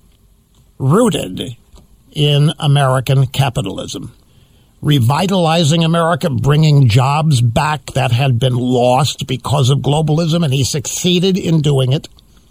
rooted in American capitalism. Revitalizing America, bringing jobs back that had been lost because of globalism, and he succeeded in doing it.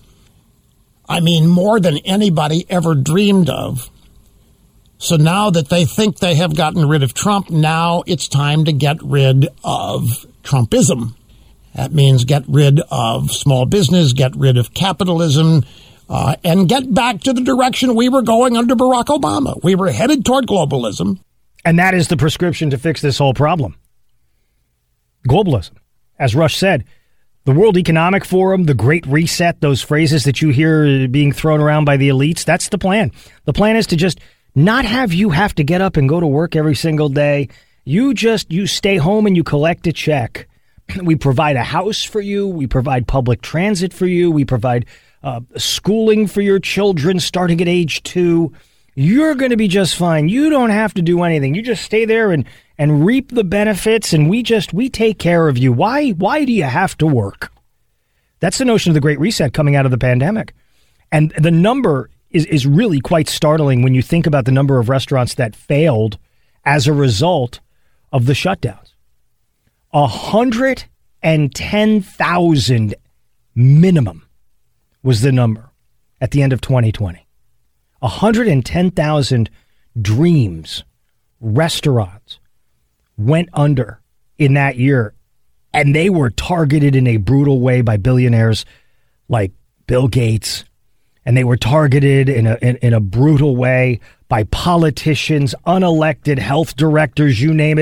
I mean, more than anybody ever dreamed of. So now that they think they have gotten rid of Trump, now it's time to get rid of Trumpism. That means get rid of small business, get rid of capitalism, uh, and get back to the direction we were going under Barack Obama. We were headed toward globalism. And that is the prescription to fix this whole problem. Globalism. As Rush said, the World Economic Forum, the Great Reset, those phrases that you hear being thrown around by the elites, that's the plan. The plan is to just not have you have to get up and go to work every single day. You just, you stay home and you collect a check. We provide a house for you. We provide public transit for you. We provide uh, schooling for your children starting at age two. You're going to be just fine. You don't have to do anything. You just stay there and, and reap the benefits, and we just, we take care of you. Why, why do you have to work? That's the notion of the Great Reset coming out of the pandemic. And the number is, is really quite startling when you think about the number of restaurants that failed as a result of the shutdowns. one hundred ten thousand minimum was the number at the end of twenty twenty. one hundred ten thousand dreams, restaurants went under in that year, and they were targeted in a brutal way by billionaires like Bill Gates, and they were targeted in a in, in a brutal way by politicians, unelected health directors, you name it.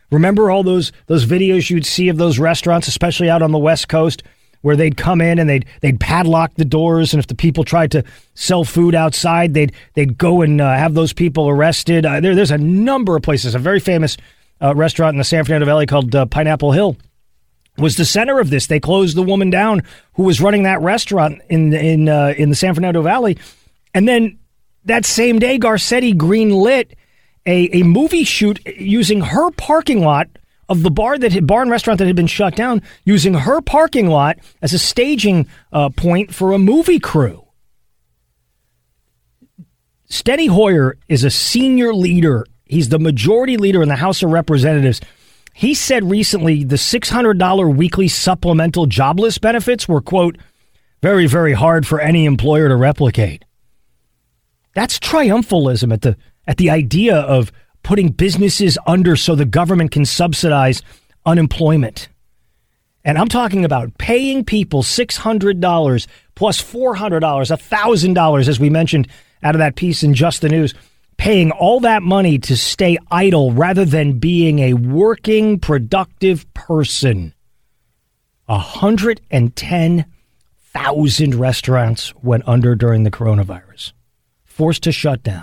Remember all those those videos you'd see of those restaurants, especially out on the West Coast, where they'd come in and they'd they'd padlock the doors, and if the people tried to sell food outside, they'd they'd go and uh, have those people arrested. Uh, there, there's a number of places. A very famous uh, restaurant in the San Fernando Valley called uh, Pineapple Hill was the center of this. They closed the woman down who was running that restaurant in in uh, in the San Fernando Valley, and then that same day, Garcetti greenlit a a movie shoot using her parking lot of the bar that had, bar and restaurant that had been shut down, using her parking lot as a staging uh, point for a movie crew. Steny Hoyer is a senior leader. He's the majority leader in the House of Representatives. He said recently the six hundred dollars weekly supplemental jobless benefits were, quote, very, very hard for any employer to replicate. That's triumphalism at the at the idea of putting businesses under so the government can subsidize unemployment. And I'm talking about paying people six hundred dollars plus four hundred dollars, one thousand dollars, as we mentioned out of that piece in Just the News, paying all that money to stay idle rather than being a working, productive person. one hundred ten thousand restaurants went under during the coronavirus, forced to shut down.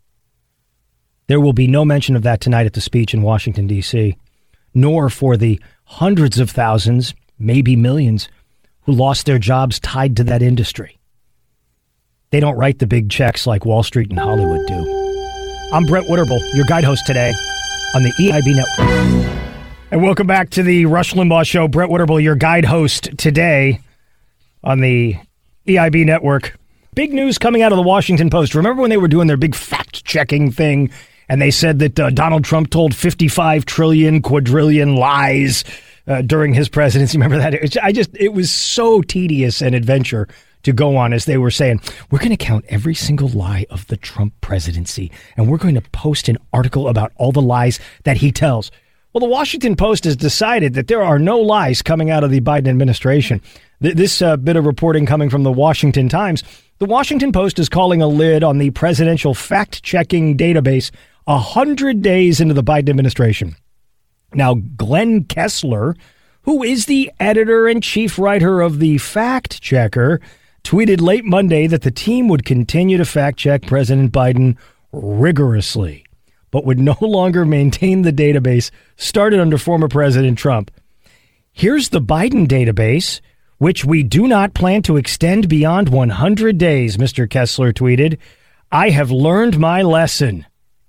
There will be no mention of that tonight at the speech in Washington, D C, nor for the hundreds of thousands, maybe millions, who lost their jobs tied to that industry. They don't write the big checks like Wall Street and Hollywood do. I'm Brett Witterble, your guide host today on the E I B Network. And welcome back to the Rush Limbaugh Show. Brett Witterble, your guide host today on the E I B Network. Big news coming out of the Washington Post. Remember when they were doing their big fact-checking thing, and they said that uh, Donald Trump told fifty-five trillion quadrillion lies uh, during his presidency? Remember that? It, I just, it was so tedious an adventure to go on as they were saying, we're going to count every single lie of the Trump presidency, and we're going to post an article about all the lies that he tells. Well, the Washington Post has decided that there are no lies coming out of the Biden administration. Th- this uh, bit of reporting coming from the Washington Times. The Washington Post is calling a lid on the presidential fact-checking database a hundred days into the Biden administration. Now, Glenn Kessler, who is the editor-in-chief writer of the Fact Checker, tweeted late Monday that the team would continue to fact-check President Biden rigorously, but would no longer maintain the database started under former President Trump. Here's the Biden database, which we do not plan to extend beyond one hundred days, Mister Kessler tweeted. I have learned my lesson.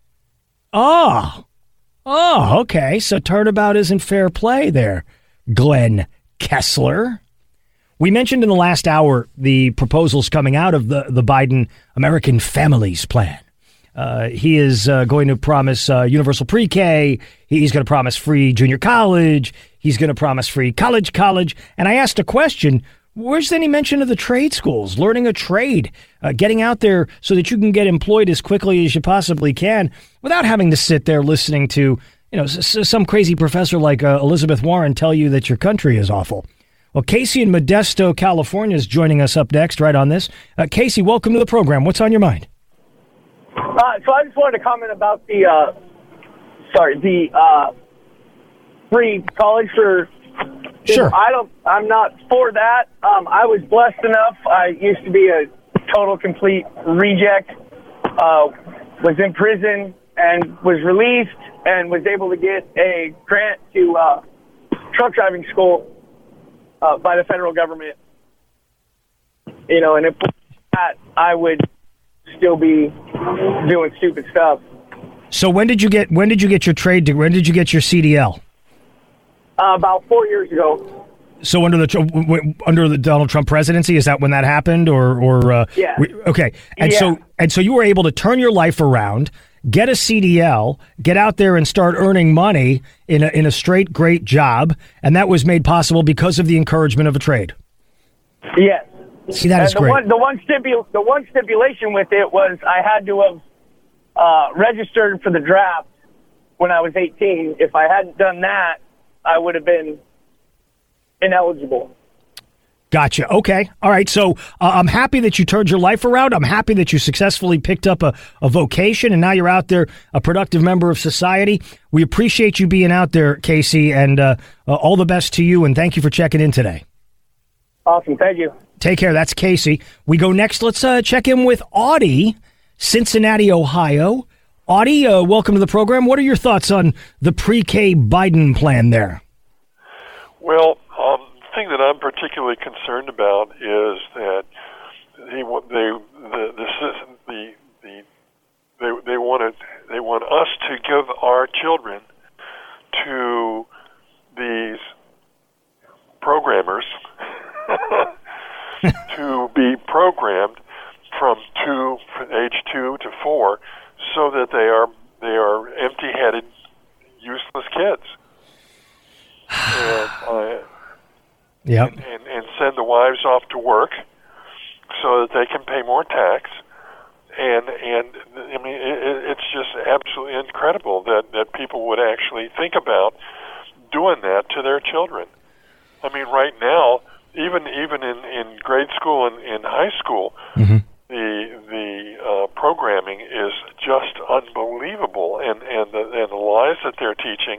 Oh, oh, okay. So turnabout isn't fair play there, Glenn Kessler. We mentioned in the last hour the proposals coming out of the, the Biden American Families Plan. Uh, he is uh, going to promise uh, universal pre-K. He's going to promise free junior college. He's going to promise free college college. And I asked a question, where's any mention of the trade schools, learning a trade, uh, getting out there so that you can get employed as quickly as you possibly can without having to sit there listening to, you know, s- some crazy professor like uh, Elizabeth Warren tell you that your country is awful. Well, Casey in Modesto, California is joining us up next right on this. Uh, Casey, welcome to the program. What's on your mind? Uh, so I just wanted to comment about the, uh, sorry, the uh, free college for. Sure. I don't. I'm not for that. Um, I was blessed enough. I used to be a total, complete reject. Uh, was in prison and was released and was able to get a grant to uh, truck driving school uh, by the federal government. You know, and if that, I would still be doing stupid stuff. So when did you get when did you get your trade degree? When did you get your C D L? Uh, about four years ago. So under the under the Donald Trump presidency, is that when that happened, or or uh, yeah? Okay, and yeah. so and so you were able to turn your life around, get a C D L, get out there and start earning money in a in a straight great job, and that was made possible because of the encouragement of a trade. Yes. See, that and is the great. One, the one stipul- the one stipulation with it was I had to have uh, registered for the draft when I was eighteen. If I hadn't done that, I would have been ineligible. Gotcha. Okay. All right. So uh, I'm happy that you turned your life around. I'm happy that you successfully picked up a, a vocation, and now you're out there, a productive member of society. We appreciate you being out there, Casey, and uh, uh, all the best to you, and thank you for checking in today. Awesome. Thank you. Take care. That's Casey. We go next. Let's uh, check in with Audie, Cincinnati, Ohio. Audie, uh, welcome to the program. What are your thoughts on the pre-K Biden plan there? Well, um, the thing that I'm particularly concerned about is that he, they, the, the, the, the, they, they wanted, they want us to give our children to these programmers to be programmed from two, from age two to four, so that they are they are empty-headed, useless kids. And, uh, yep. and, and, and send the wives off to work so that they can pay more tax. And, and I mean, it, it's just absolutely incredible that, that people would actually think about doing that to their children. I mean, right now, even even in, in grade school and in high school, mm-hmm. the the uh, programming is just unbelievable, and and the, and the lies that they're teaching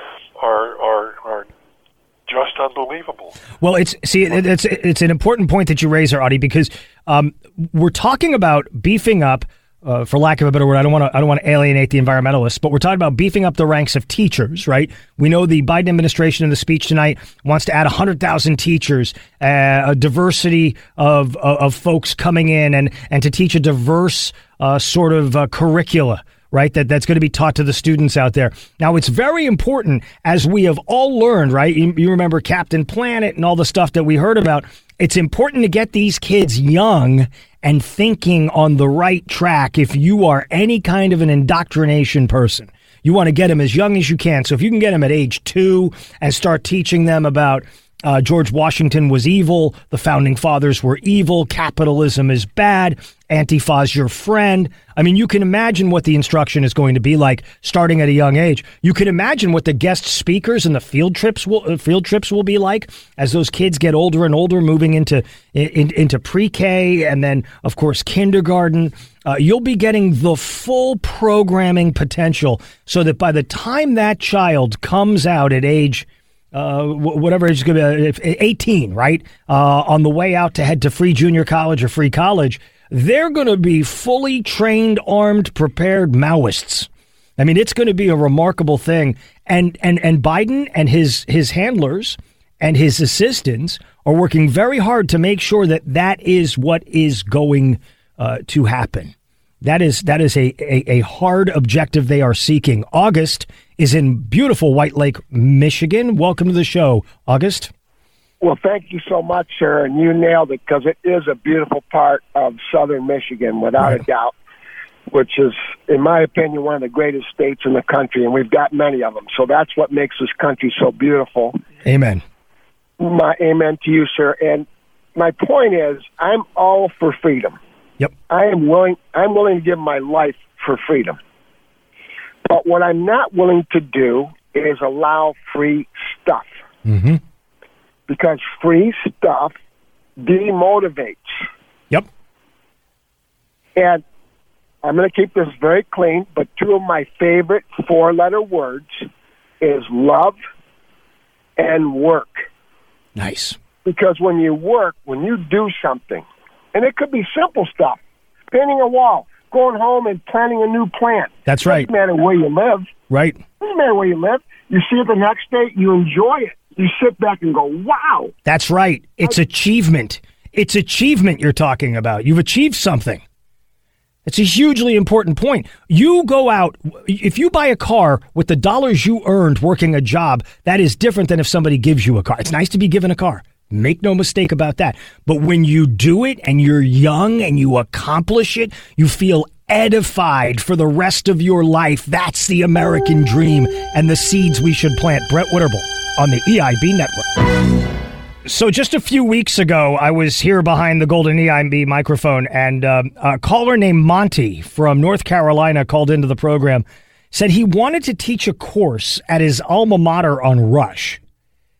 are are are just unbelievable. Well, it's see, it, it's it's an important point that you raise there, Audie, because um, we're talking about beefing up. Uh, for lack of a better word, I don't want to I don't want to alienate the environmentalists, but we're talking about beefing up the ranks of teachers, right? We know the Biden administration in the speech tonight wants to add one hundred thousand teachers, uh, a diversity of, of of folks coming in, and and to teach a diverse uh, sort of uh, curricula, right? That that's going to be taught to the students out there. Now, it's very important, as we have all learned, right? You, you remember Captain Planet and all the stuff that we heard about. It's important to get these kids young and thinking on the right track if you are any kind of an indoctrination person. You want to get them as young as you can. So if you can get them at age two and start teaching them about uh, George Washington was evil, the founding fathers were evil, capitalism is bad, Antifa's your friend. I mean, you can imagine what the instruction is going to be like starting at a young age. You can imagine what the guest speakers and the field trips will uh, field trips will be like as those kids get older and older, moving into in, into pre-K and then, of course, kindergarten. Uh, you'll be getting the full programming potential so that by the time that child comes out at age Uh, whatever it's going to be, eighteen, right? Uh, on the way out to head to free junior college or free college, they're going to be fully trained, armed, prepared Maoists. I mean, it's going to be a remarkable thing. And and and Biden and his his handlers and his assistants are working very hard to make sure that that is what is going uh, to happen. That is that is a, a, a hard objective they are seeking. August is in beautiful White Lake, Michigan. Welcome to the show, August. Well, thank you so much, sir. And you nailed it, because it is a beautiful part of southern Michigan, without right. a doubt, which is, in my opinion, one of the greatest states in the country. And we've got many of them. So that's what makes this country so beautiful. Amen. My amen to you, sir. And my point is, I'm all for freedom. Yep. I am willing I'm willing to give my life for freedom. But what I'm not willing to do is allow free stuff. Mm-hmm. Because free stuff demotivates. Yep. And I'm going to keep this very clean, but two of my favorite four-letter words is love and work. Nice. Because when you work, when you do something, and it could be simple stuff, painting a wall, going home and planting a new plant. That's right. Doesn't matter where you live. Right. Doesn't matter where you live. You see it the next day, you enjoy it. You sit back and go, wow. That's right. It's achievement. It's achievement you're talking about. You've achieved something. It's a hugely important point. You go out, if you buy a car with the dollars you earned working a job, that is different than if somebody gives you a car. It's nice to be given a car. Make no mistake about that. But when you do it and you're young and you accomplish it, you feel edified for the rest of your life. That's the American dream and the seeds we should plant. Brett Winterble on the E I B Network. So just a few weeks ago, I was here behind the golden E I B microphone, and uh, a caller named Monty from North Carolina called into the program, said he wanted to teach a course at his alma mater on Rush.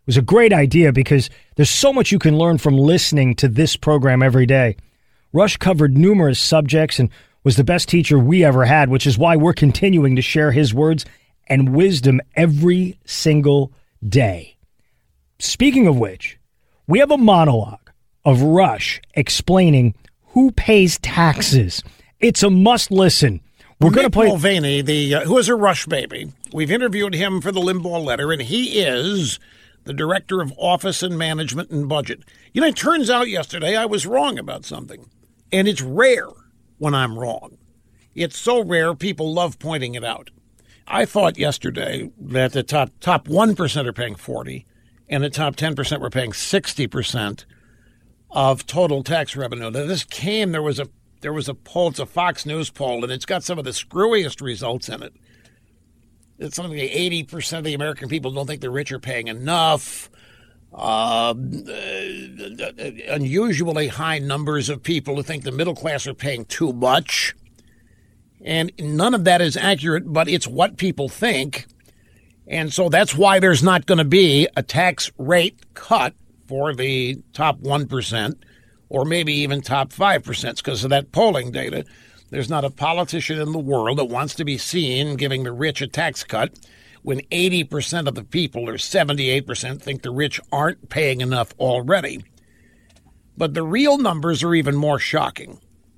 was a great idea because there's so much you can learn from listening to this program every day. Rush covered numerous subjects and was the best teacher we ever had, which is why we're continuing to share his words and wisdom every single day. Speaking of which, we have a monologue of Rush explaining who pays taxes. It's a must listen. We're going to play Mulvaney, the uh, who is a Rush baby. We've interviewed him for the Limbaugh Letter, and he is the Director of Office and Management and Budget. You know, it turns out yesterday I was wrong about something, and it's rare when I'm wrong. It's so rare, people love pointing it out. I thought yesterday that the top top one percent are paying forty, and the top ten percent were paying sixty percent of total tax revenue. Now, this came, there was a there was a poll, it's a Fox News poll, and it's got some of the screwiest results in it. It's something like eighty percent of the American people don't think the rich are paying enough. Uh, unusually high numbers of people who think the middle class are paying too much. And none of that is accurate, but it's what people think. And so that's why there's not going to be a tax rate cut for the top one percent or maybe even top five percent because of that polling data. There's not a politician in the world that wants to be seen giving the rich a tax cut when eighty percent of the people or seventy-eight percent think the rich aren't paying enough already. But the real numbers are even more shocking.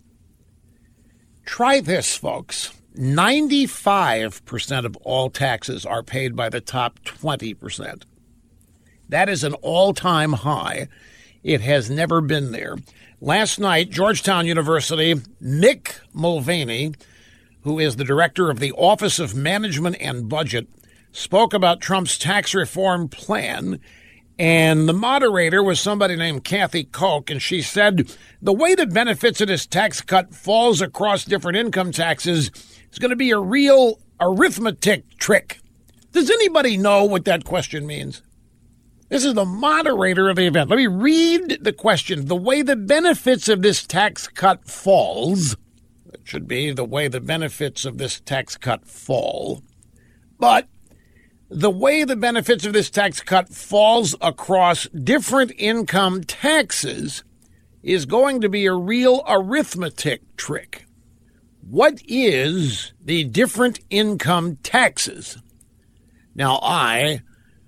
Try this, folks. ninety-five percent of all taxes are paid by the top twenty percent. That is an all-time high. It has never been there. Last night, Georgetown University, Mick Mulvaney, who is the director of the Office of Management and Budget, spoke about Trump's tax reform plan. And the moderator was somebody named Kathy Koch, and she said the way the benefits of this tax cut falls across different income taxes is going to be a real arithmetic trick. Does anybody know what that question means? This is the moderator of the event. Let me read the question. The way the benefits of this tax cut falls, it should be the way the benefits of this tax cut fall, but the way the benefits of this tax cut falls across different income taxes is going to be a real arithmetic trick. What is the different income taxes? Now, I,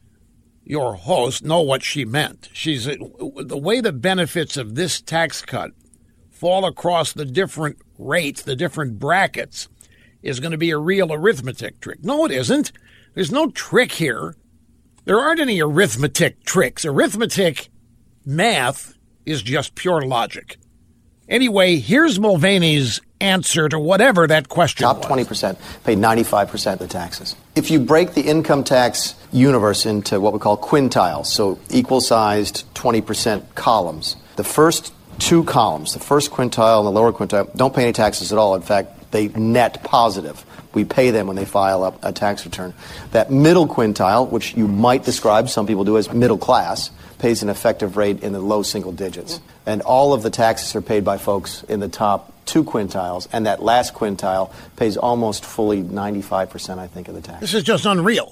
your host, know what she meant. She's the way the benefits of this tax cut fall across the different rates, the different brackets, is going to be a real arithmetic trick. No, it isn't. There's no trick here. There aren't any arithmetic tricks. Arithmetic math is just pure logic. Anyway, here's Mulvaney's answer to whatever that question Top was. twenty percent pay ninety-five percent of the taxes. If you break the income tax universe into what we call quintiles, so equal-sized twenty percent columns, the first two columns, the first quintile and the lower quintile, don't pay any taxes at all. In fact, they net positive. We pay them when they file a, a tax return. That middle quintile, which you might describe, some people do as middle class, pays an effective rate in the low single digits. And all of the taxes are paid by folks in the top two quintiles, and that last quintile pays almost fully ninety-five percent, I think, of the tax. This is just unreal.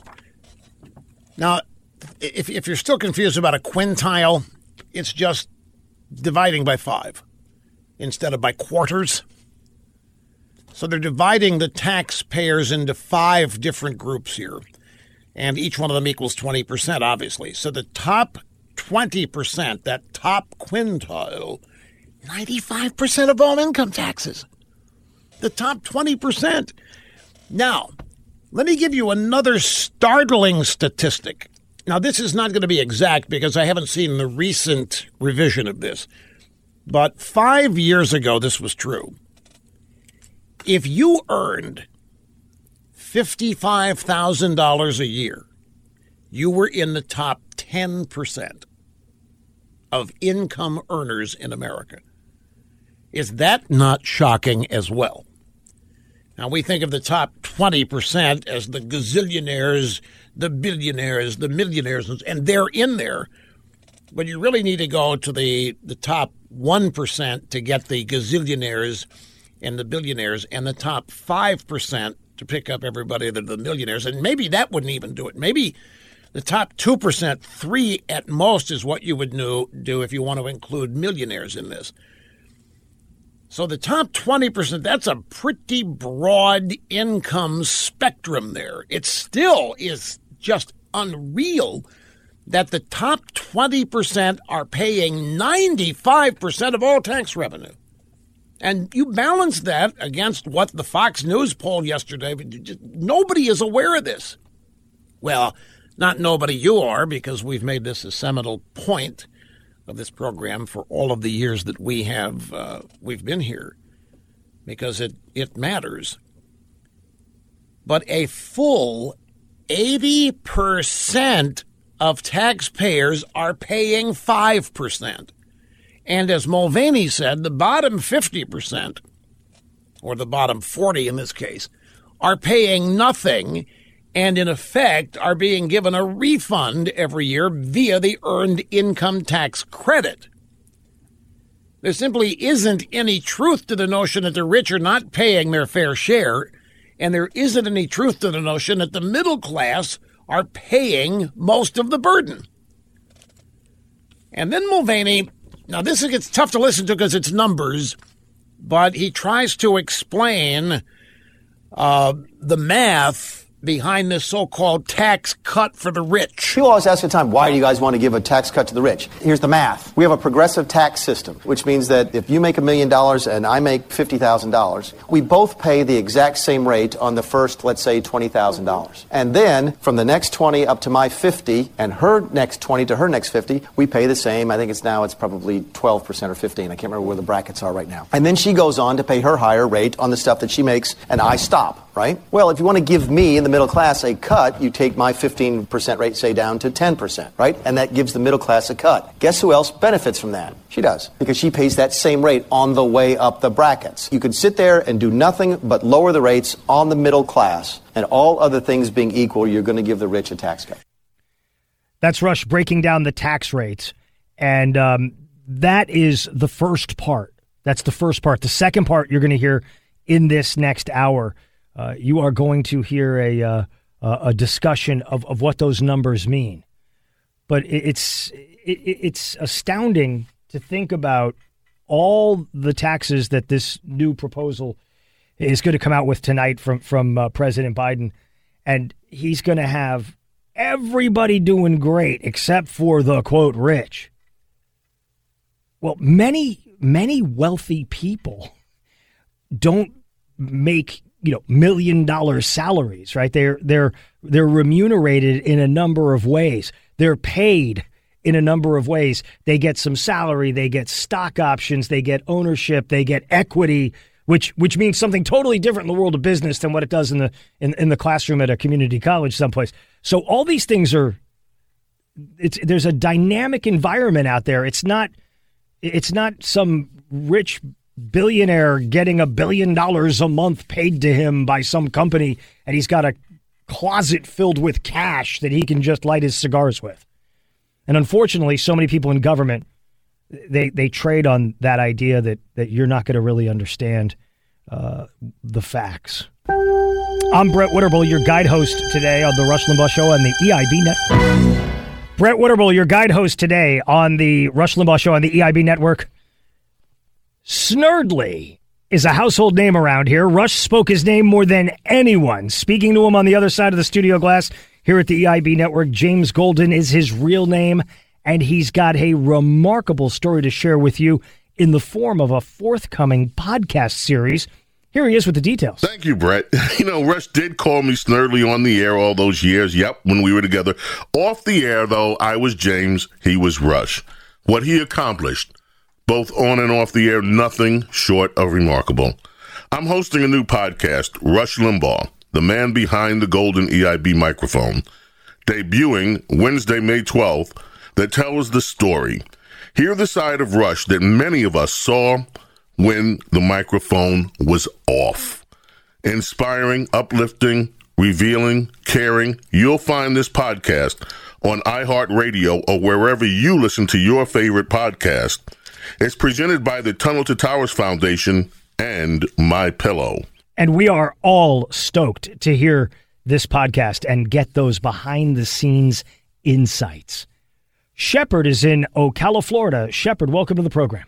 Now, if, if you're still confused about a quintile, it's just dividing by five instead of by quarters. So they're dividing the taxpayers into five different groups here, and each one of them equals twenty percent, obviously. So the top twenty percent, that top quintile, ninety-five percent of all income taxes. The top twenty percent. Now, let me give you another startling statistic. Now, this is not going to be exact because I haven't seen the recent revision of this. But five years ago, this was true. If you earned fifty-five thousand dollars a year, you were in the top ten percent of income earners in America. Is that not shocking as well? Now, we think of the top twenty percent as the gazillionaires, the billionaires, the millionaires, and they're in there. But you really need to go to the, the top one percent to get the gazillionaires and the billionaires, and the top five percent to pick up everybody that are the millionaires. And maybe that wouldn't even do it. Maybe The top two percent, three at most, is what you would do if you want to include millionaires in this. So the top twenty percent, that's a pretty broad income spectrum there. It still is just unreal that the top twenty percent are paying ninety-five percent of all tax revenue. And you balance that against what the Fox News poll yesterday, just, nobody is aware of this. Well, not nobody, you are, because we've made this a seminal point of this program for all of the years that we have uh, we've been here, because it, it matters. But a full eighty percent of taxpayers are paying five percent. And as Mulvaney said, the bottom fifty percent, or the bottom forty in this case, are paying nothing, and in effect are being given a refund every year via the Earned Income Tax Credit. There simply isn't any truth to the notion that the rich are not paying their fair share, and there isn't any truth to the notion that the middle class are paying most of the burden. And then Mulvaney, now this gets tough to listen to because it's numbers, but he tries to explain uh, the math behind this so-called tax cut for the rich. People always ask at the time, why do you guys want to give a tax cut to the rich? Here's the math. We have a progressive tax system, which means that if you make a million dollars and I make fifty thousand dollars, we both pay the exact same rate on the first, let's say, twenty thousand dollars. And then from the next twenty up to my fifty and her next twenty to her next fifty, we pay the same. I think it's now it's probably twelve percent or fifteen. I can't remember where the brackets are right now. And then she goes on to pay her higher rate on the stuff that she makes, and I stop, right? Well, if you want to give me in the middle class a cut, you take my fifteen percent rate, say, down to ten percent, right? And that gives the middle class a cut. Guess who else benefits from that? She does, because she pays that same rate on the way up the brackets. You could sit there and do nothing but lower the rates on the middle class, and all other things being equal, you're going to give the rich a tax cut. That's Rush breaking down the tax rates, and um, that is the first part. That's the first part. The second part you're going to hear in this next hour. Uh, you are going to hear a uh, a discussion of, of what those numbers mean. But it's it, it's astounding to think about all the taxes that this new proposal is going to come out with tonight from from uh, President Biden, and he's going to have everybody doing great except for the, quote, rich. Well, many, many wealthy people don't make, you know, million dollar salaries, right? They're they're they're remunerated in a number of ways. They're paid in a number of ways. They get some salary, they get stock options, they get ownership, they get equity, which which means something totally different in the world of business than what it does in the in, in the classroom at a community college someplace. So all these things are it's there's a dynamic environment out there. It's not it's not some rich billionaire getting a billion dollars a month paid to him by some company, and he's got a closet filled with cash that he can just light his cigars with. And unfortunately, so many people in government, they they trade on that idea that that you're not going to really understand uh, the facts. I'm Brett Winterble, your guide host today on the Rush Limbaugh Show on the E I B Network. Brett Winterble, your guide host today on the Rush Limbaugh Show on the E I B Network. Snerdley is a household name around here. Rush spoke his name more than anyone. Speaking to him on the other side of the studio glass here at the E I B Network, James Golden is his real name, and he's got a remarkable story to share with you in the form of a forthcoming podcast series. Here he is with the details. Thank you, Brett. You know, Rush did call me Snerdley on the air all those years. Yep, when we were together. Off the air, though, I was James. He was Rush. What he accomplished, both on and off the air, nothing short of remarkable. I'm hosting a new podcast, Rush Limbaugh, the man behind the golden E I B microphone, debuting Wednesday, May twelfth, that tells the story. Hear the side of Rush that many of us saw when the microphone was off. Inspiring, uplifting, revealing, caring. You'll find this podcast on iHeartRadio or wherever you listen to your favorite podcast. It's presented by the Tunnel to Towers Foundation and MyPillow. And we are all stoked to hear this podcast and get those behind-the-scenes insights. Shepard is in Ocala, Florida. Shepard, welcome to the program.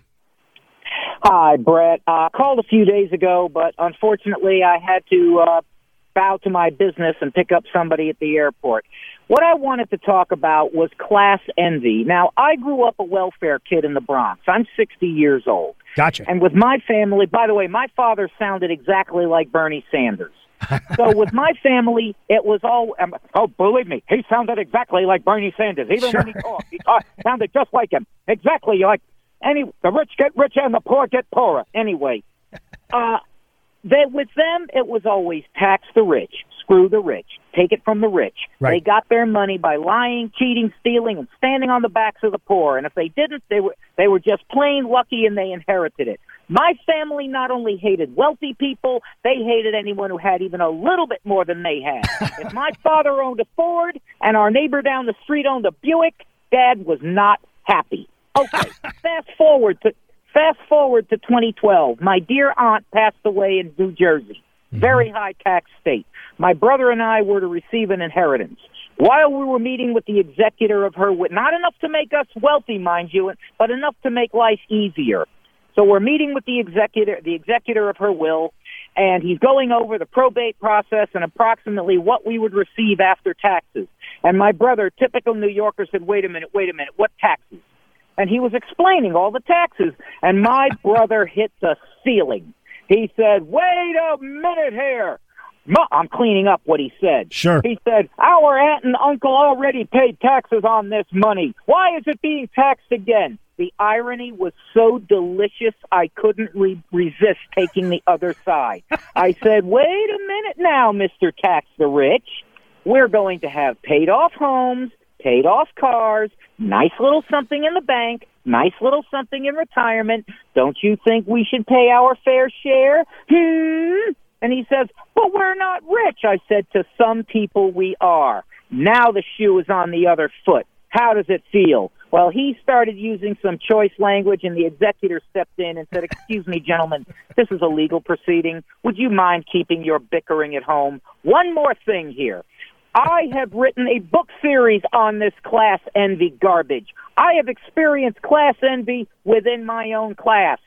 Hi, Brett. I uh, called a few days ago, but unfortunately I had to uh, bow to my business and pick up somebody at the airport. What I wanted to talk about was class envy. Now, I grew up a welfare kid in the Bronx. I'm sixty years old. Gotcha. And with my family, by the way, my father sounded exactly like Bernie Sanders. So with my family, it was all, um, oh, believe me, he sounded exactly like Bernie Sanders. Even Sure. when he talked, he talked, sounded just like him. Exactly like any, the rich get richer and the poor get poorer. Anyway, uh, they, with them, it was always tax the rich, screw the rich, take it from the rich. Right. They got their money by lying, cheating, stealing, and standing on the backs of the poor. And if they didn't, they were they were just plain lucky and they inherited it. My family not only hated wealthy people, they hated anyone who had even a little bit more than they had. If my father owned a Ford and our neighbor down the street owned a Buick, Dad was not happy. Okay, fast forward to fast forward to twenty twelve. My dear aunt passed away in New Jersey, very high tax state. My brother and I were to receive an inheritance. While we were meeting with the executor of her will, not enough to make us wealthy, mind you, but enough to make life easier. So we're meeting with the executor, the executor of her will, and he's going over the probate process and approximately what we would receive after taxes. And my brother, typical New Yorker, said, wait a minute, wait a minute, what taxes? And he was explaining all the taxes, and my brother hit the ceiling. He said, wait a minute here. I'm cleaning up what he said. Sure. He said, our aunt and uncle already paid taxes on this money. Why is it being taxed again? The irony was so delicious, I couldn't re- resist taking the other side. I said, wait a minute now, Mister Tax the Rich. We're going to have paid-off homes, paid-off cars, nice little something in the bank, nice little something in retirement. Don't you think we should pay our fair share? Hmm? And he says, but we're not rich. I said, to some people we are. Now the shoe is on the other foot. How does it feel? Well, he started using some choice language, and the executor stepped in and said, excuse me, gentlemen, this is a legal proceeding. Would you mind keeping your bickering at home? One more thing here. I have written a book series on this class envy garbage. I have experienced class envy within my own class.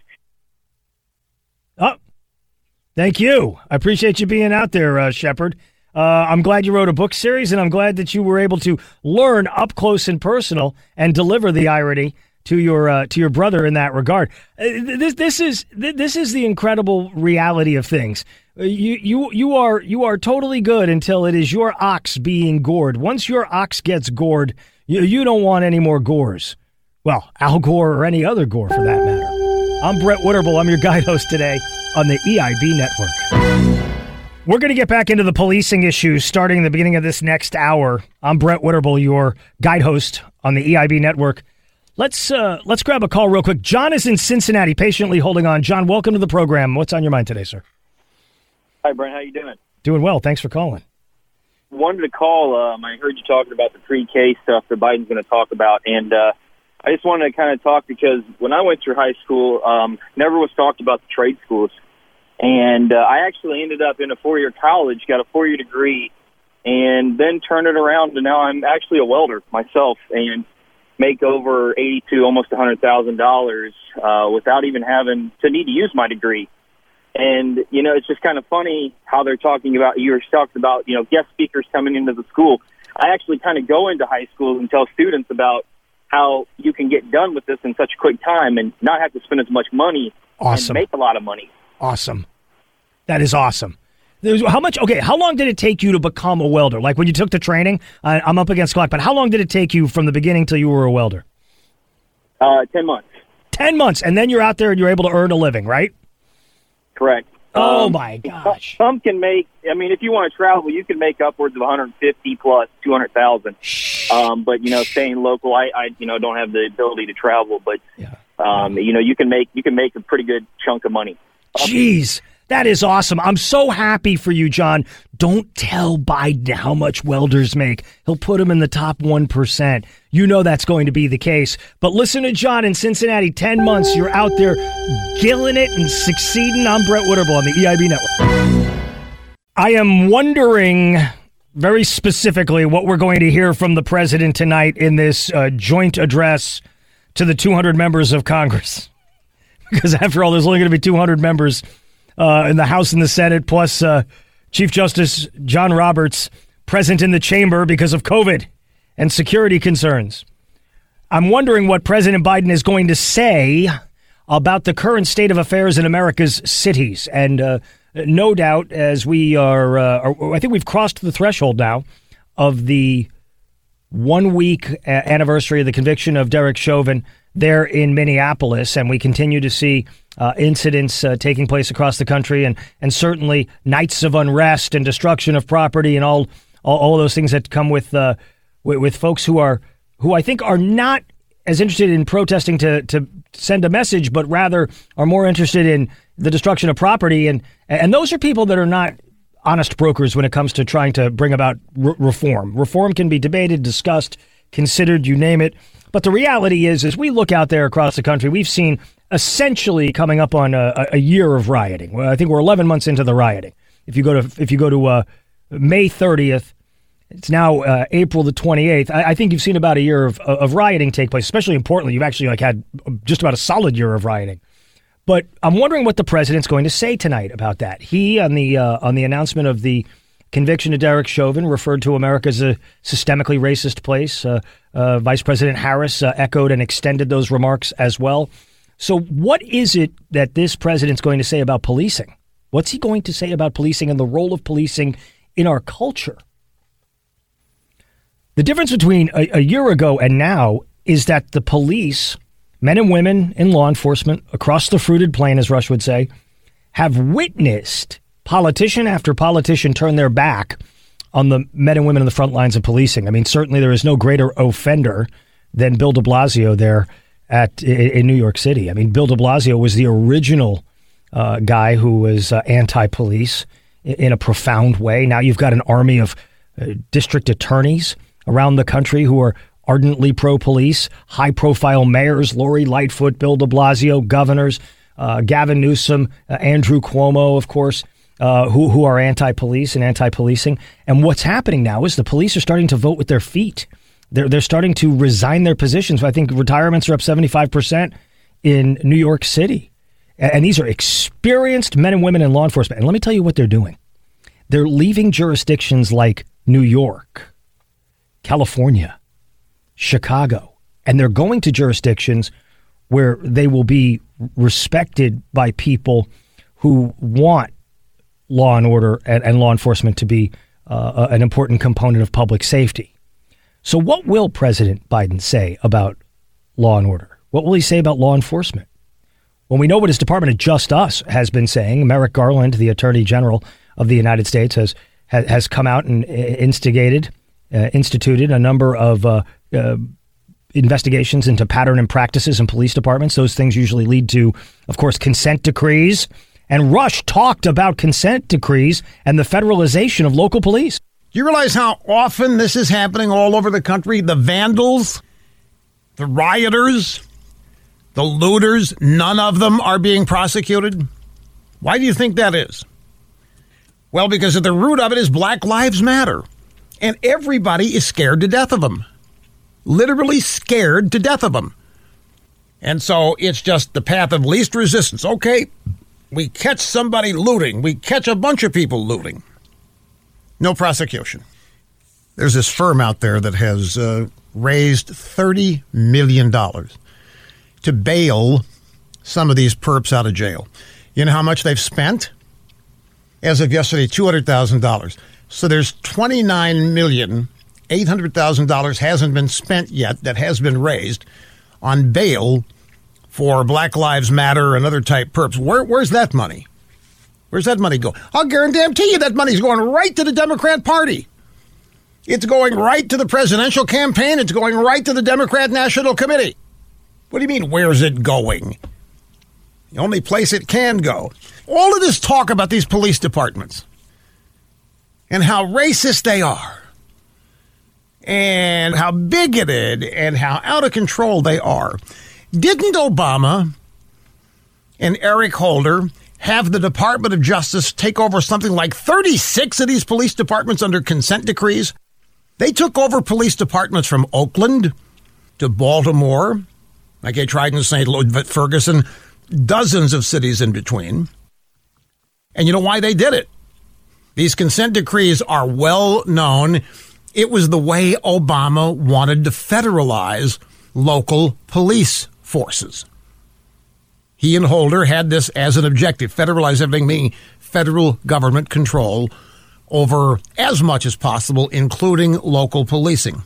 Oh, thank you. I appreciate you being out there, uh, Shepard. Uh, I'm glad you wrote a book series, and I'm glad that you were able to learn up close and personal and deliver the irony to your uh, to your brother in that regard. Uh, this this is this is the incredible reality of things. Uh, you you you are you are totally good until it is your ox being gored. Once your ox gets gored, you you don't want any more gores. Well, Al Gore or any other Gore for that matter. I'm Brett Witterbull. I'm your guide host today on the E I B Network. We're going to get back into the policing issues starting in the beginning of this next hour. I'm Brett Witterbull, your guide host on the E I B Network. Let's uh, let's grab a call real quick. John is in Cincinnati, patiently holding on. John, welcome to the program. What's on your mind today, sir? Hi, Brent. How you doing? Doing well. Thanks for calling. Wanted to call. Um, I heard you talking about the pre-K stuff that Biden's going to talk about, and uh, I just wanted to kind of talk because when I went through high school, um, never was talked about the trade schools. And uh, I actually ended up in a four-year college, got a four-year degree, and then turned it around, and now I'm actually a welder myself and make over eighty-two, almost one hundred thousand dollars uh, without even having to need to use my degree. And, you know, it's just kind of funny how they're talking about, you were talking about, you know, guest speakers coming into the school. I actually kind of go into high schools and tell students about how you can get done with this in such a quick time and not have to spend as much money Awesome. and make a lot of money. Awesome. That is awesome. There's, how much? Okay, how long did it take you to become a welder? Like when you took the training, I, I'm up against clock, but how long did it take you from the beginning till you were a welder? Uh, ten months. Ten months, and then you're out there and you're able to earn a living, right? Correct. Oh, um, my gosh. Some can make, I mean, if you want to travel, you can make upwards of one hundred fifty plus two hundred thousand. Um, but, you know, staying local, I, I, you know, don't have the ability to travel, but, yeah. um, you know, you can make, you can make a pretty good chunk of money. Jeez. That is awesome. I'm so happy for you, John. Don't tell Biden how much welders make. He'll put them in the top one percent. You know that's going to be the case. But listen to John in Cincinnati. ten months, you're out there killing it and succeeding. I'm Brett Witterbull on the E I B Network. I am wondering very specifically what we're going to hear from the president tonight in this uh, joint address to the two hundred members of Congress. Because after all, there's only going to be two hundred members uh, in the House and the Senate, plus uh, Chief Justice John Roberts present in the chamber because of COVID and security concerns. I'm wondering what President Biden is going to say about the current state of affairs in America's cities. And uh, no doubt, as we are, uh, are, I think we've crossed the threshold now of the one-week anniversary of the conviction of Derek Chauvin there in Minneapolis, and we continue to see uh, incidents uh, taking place across the country, and and certainly nights of unrest and destruction of property, and all all, all those things that come with, uh, with with folks who are who I think are not as interested in protesting to to send a message, but rather are more interested in the destruction of property, and and those are people that are not honest brokers when it comes to trying to bring about re- reform. Reform can be debated, discussed, considered, you name it. But the reality is, as we look out there across the country, we've seen essentially coming up on a, a year of rioting. Well, I think we're eleven months into the rioting. If you go to if you go to uh, May thirtieth, it's now uh, April the twenty-eighth. I, I think you've seen about a year of, of rioting take place. Especially in Portland, you've actually like had just about a solid year of rioting. But I'm wondering what the president's going to say tonight about that. He, on the uh, on the announcement of the conviction of Derek Chauvin, referred to America as a systemically racist place. Uh, uh, Vice President Harris uh, echoed and extended those remarks as well. So what is it that this president's going to say about policing? What's he going to say about policing and the role of policing in our culture? The difference between a, a year ago and now is that the police, men and women in law enforcement across the fruited plain, as Rush would say, have witnessed politician after politician turn their back on the men and women in the front lines of policing. I mean, certainly there is no greater offender than Bill de Blasio there at in New York City. I mean, Bill de Blasio was the original uh, guy who was uh, anti-police in, in a profound way. Now you've got an army of uh, district attorneys around the country who are ardently pro-police, high-profile mayors, Lori Lightfoot, Bill de Blasio, governors, uh, Gavin Newsom, uh, Andrew Cuomo, of course, uh, who, who are anti-police and anti-policing. And what's happening now is the police are starting to vote with their feet. They're, they're starting to resign their positions. I think retirements are up seventy-five percent in New York City. And, and these are experienced men and women in law enforcement. And let me tell you what they're doing. They're leaving jurisdictions like New York, California, Chicago, and they're going to jurisdictions where they will be respected by people who want law and order and, and law enforcement to be uh, an important component of public safety. So what will President Biden say about law and order? What will he say about law enforcement? Well, we know what his Department of Just Us has been saying. Merrick Garland, the Attorney General of the United States, has has come out and instigated, uh, instituted a number of uh, uh, investigations into pattern and practices in police departments. Those things usually lead to, of course, consent decrees. And Rush talked about consent decrees and the federalization of local police. Do you realize how often this is happening all over the country? The vandals, the rioters, the looters, none of them are being prosecuted. Why do you think that is? Well, because at the root of it is Black Lives Matter. And everybody is scared to death of them. Literally scared to death of them. And so it's just the path of least resistance. Okay, we catch somebody looting. We catch a bunch of people looting. No prosecution. There's this firm out there that has uh, raised thirty million dollars to bail some of these perps out of jail. You know how much they've spent? As of yesterday, two hundred thousand dollars. So there's twenty-nine million dollars, eight hundred thousand dollars hasn't been spent yet that has been raised on bail for Black Lives Matter and other type perps. Where, where's that money? Where's that money go? I'll guarantee you that money's going right to the Democrat Party. It's going right to the presidential campaign. It's going right to the Democrat National Committee. What do you mean, where's it going? The only place it can go. All of this talk about these police departments and how racist they are and how bigoted and how out of control they are. Didn't Obama and Eric Holder have the Department of Justice take over something like thirty-six of these police departments under consent decrees. They took over police departments from Oakland to Baltimore, like they tried in Saint Louis, Ferguson, dozens of cities in between. And you know why they did it? These consent decrees are well known. It was the way Obama wanted to federalize local police forces. He and Holder had this as an objective, federalize everything, meaning federal government control over as much as possible, including local policing.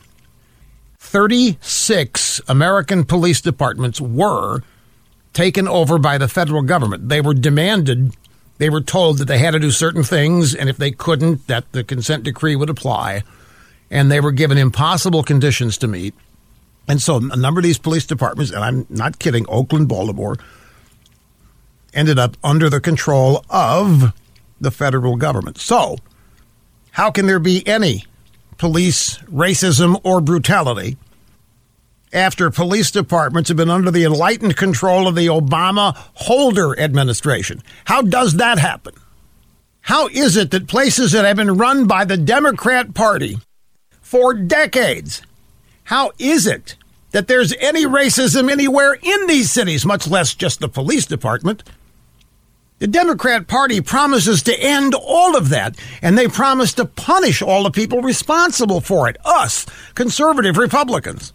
thirty-six American police departments were taken over by the federal government. They were demanded, they were told that they had to do certain things, and if they couldn't, that the consent decree would apply. And they were given impossible conditions to meet. And so a number of these police departments, and I'm not kidding, Oakland, Baltimore, ended up under the control of the federal government. So how can there be any police racism or brutality after police departments have been under the enlightened control of the Obama-Holder administration? How does that happen? How is it that places that have been run by the Democrat Party for decades, how is it that there's any racism anywhere in these cities, much less just the police department? The Democrat Party promises to end all of that, and they promise to punish all the people responsible for it, us, conservative Republicans.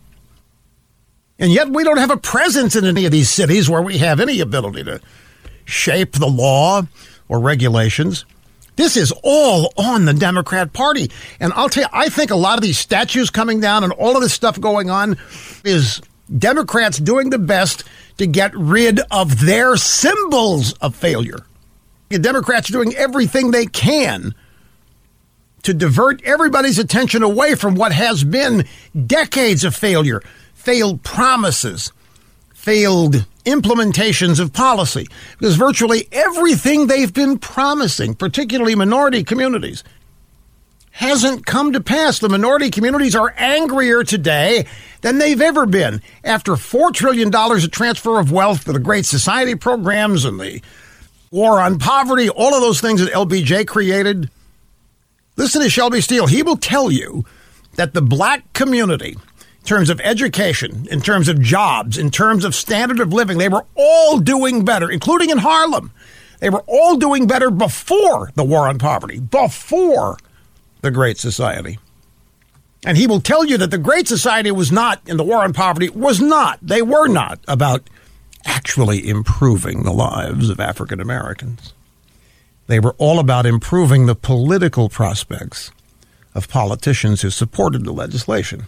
And yet we don't have a presence in any of these cities where we have any ability to shape the law or regulations. This is all on the Democrat Party. And I'll tell you, I think a lot of these statues coming down and all of this stuff going on is Democrats doing the best to get rid of their symbols of failure. The Democrats are doing everything they can to divert everybody's attention away from what has been decades of failure, failed promises, failed implementations of policy. Because virtually everything they've been promising, particularly minority communities, hasn't come to pass. The minority communities are angrier today than they've ever been. After four trillion dollars of transfer of wealth to the Great Society programs and the war on poverty, all of those things that L B J created. Listen to Shelby Steele. He will tell you that the black community, in terms of education, in terms of jobs, in terms of standard of living, they were all doing better, including in Harlem. They were all doing better before the war on poverty, before the Great Society. And he will tell you that the Great Society was not, and the war on poverty was not, they were not about actually improving the lives of African Americans. They were all about improving the political prospects of politicians who supported the legislation.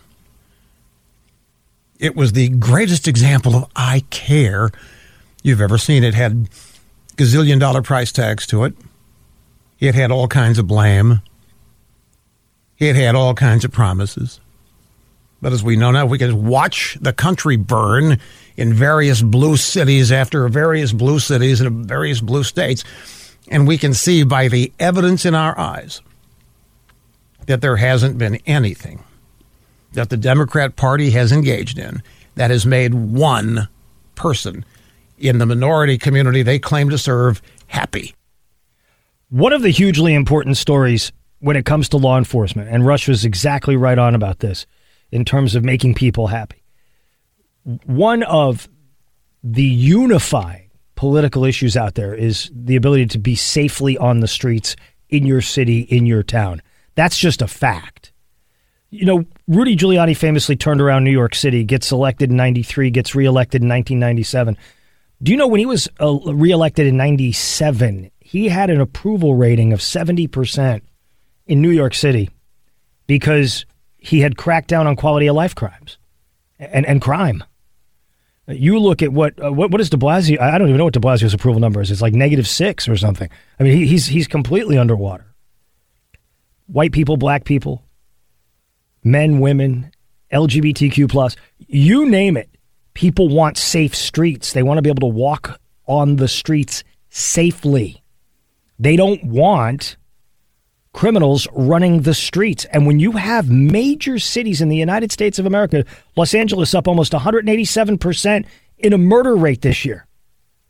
It was the greatest example of I care you've ever seen. It had gazillion dollar price tags to it. It had all kinds of blame. It had all kinds of promises. But as we know now, we can watch the country burn in various blue cities after various blue cities in various blue states. And we can see by the evidence in our eyes that there hasn't been anything that the Democrat Party has engaged in that has made one person in the minority community they claim to serve happy. One of the hugely important stories when it comes to law enforcement, and Rush was exactly right on about this in terms of making people happy. One of the unifying political issues out there is the ability to be safely on the streets in your city, in your town. That's just a fact. You know, Rudy Giuliani famously turned around New York City, gets elected in ninety-three, gets reelected in nineteen ninety-seven. Do you know when he was uh, reelected in ninety-seven, he had an approval rating of seventy percent in New York City because he had cracked down on quality of life crimes and, and crime. You look at what, uh, what what is de Blasio, I don't even know what de Blasio's approval number is. It's like negative six or something. I mean, he, he's he's completely underwater. White people, black people, men, women, L G B T Q plus, you name it. People want safe streets. They want to be able to walk on the streets safely. They don't want criminals running the streets. And when you have major cities in the United States of America, Los Angeles up almost one hundred eighty-seven percent in a murder rate this year.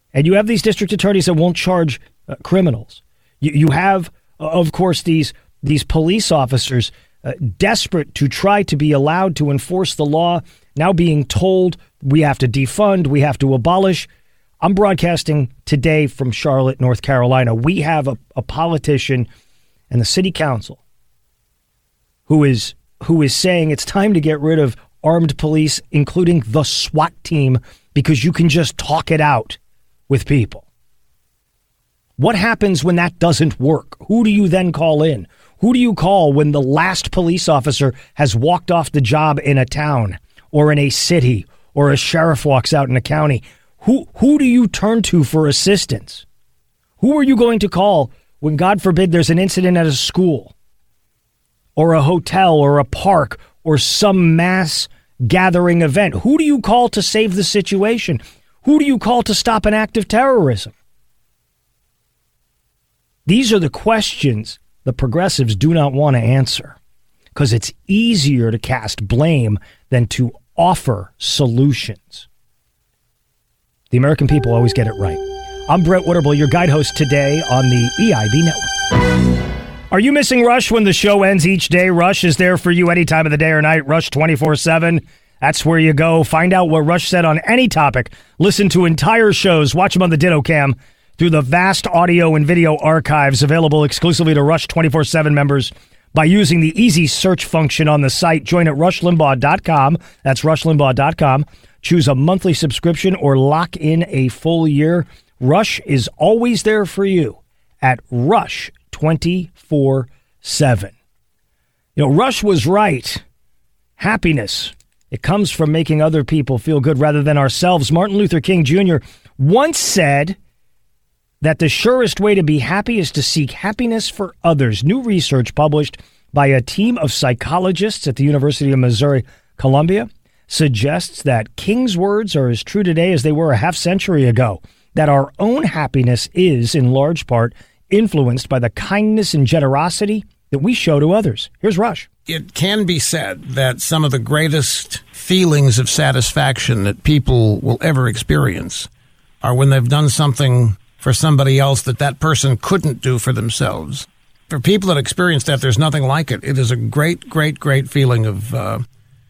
And you have these district attorneys that won't charge uh, criminals. You, you have, uh, of course, these these police officers uh, desperate to try to be allowed to enforce the law, now being told we have to defund, we have to abolish. I'm broadcasting today from Charlotte, North Carolina. We have a, a politician and the city council who is who is saying it's time to get rid of armed police, including the SWAT team, because you can just talk it out with people. What happens when that doesn't work? Who do you then call in? Who do you call when the last police officer has walked off the job in a town or in a city, or a sheriff walks out in a county? Who who do you turn to for assistance? Who are you going to call when, God forbid, there's an incident at a school or a hotel or a park or some mass gathering event? Who do you call to save the situation? Who do you call to stop an act of terrorism? These are the questions the progressives do not want to answer, because it's easier to cast blame than to offer solutions. The American people always get it right. I'm Brett Winterble, your guide host today on the E I B Network. Are you missing Rush when the show ends each day? Rush is there for you any time of the day or night. Rush twenty-four seven. That's where you go. Find out what Rush said on any topic. Listen to entire shows. Watch them on the Ditto Cam through the vast audio and video archives available exclusively to Rush twenty-four seven members by using the easy search function on the site. Join at rush limbaugh dot com. That's rush limbaugh dot com. Choose a monthly subscription or lock in a full year. Rush is always there for you at Rush twenty-four seven. You know, Rush was right. Happiness, it comes from making other people feel good rather than ourselves. Martin Luther King Junior once said that the surest way to be happy is to seek happiness for others. New research published by a team of psychologists at the University of Missouri, Columbia, suggests that King's words are as true today as they were a half century ago, that our own happiness is, in large part, influenced by the kindness and generosity that we show to others. Here's Rush. It can be said that some of the greatest feelings of satisfaction that people will ever experience are when they've done something for somebody else that that person couldn't do for themselves. For people that experience that, there's nothing like it. It is a great, great, great feeling of, uh,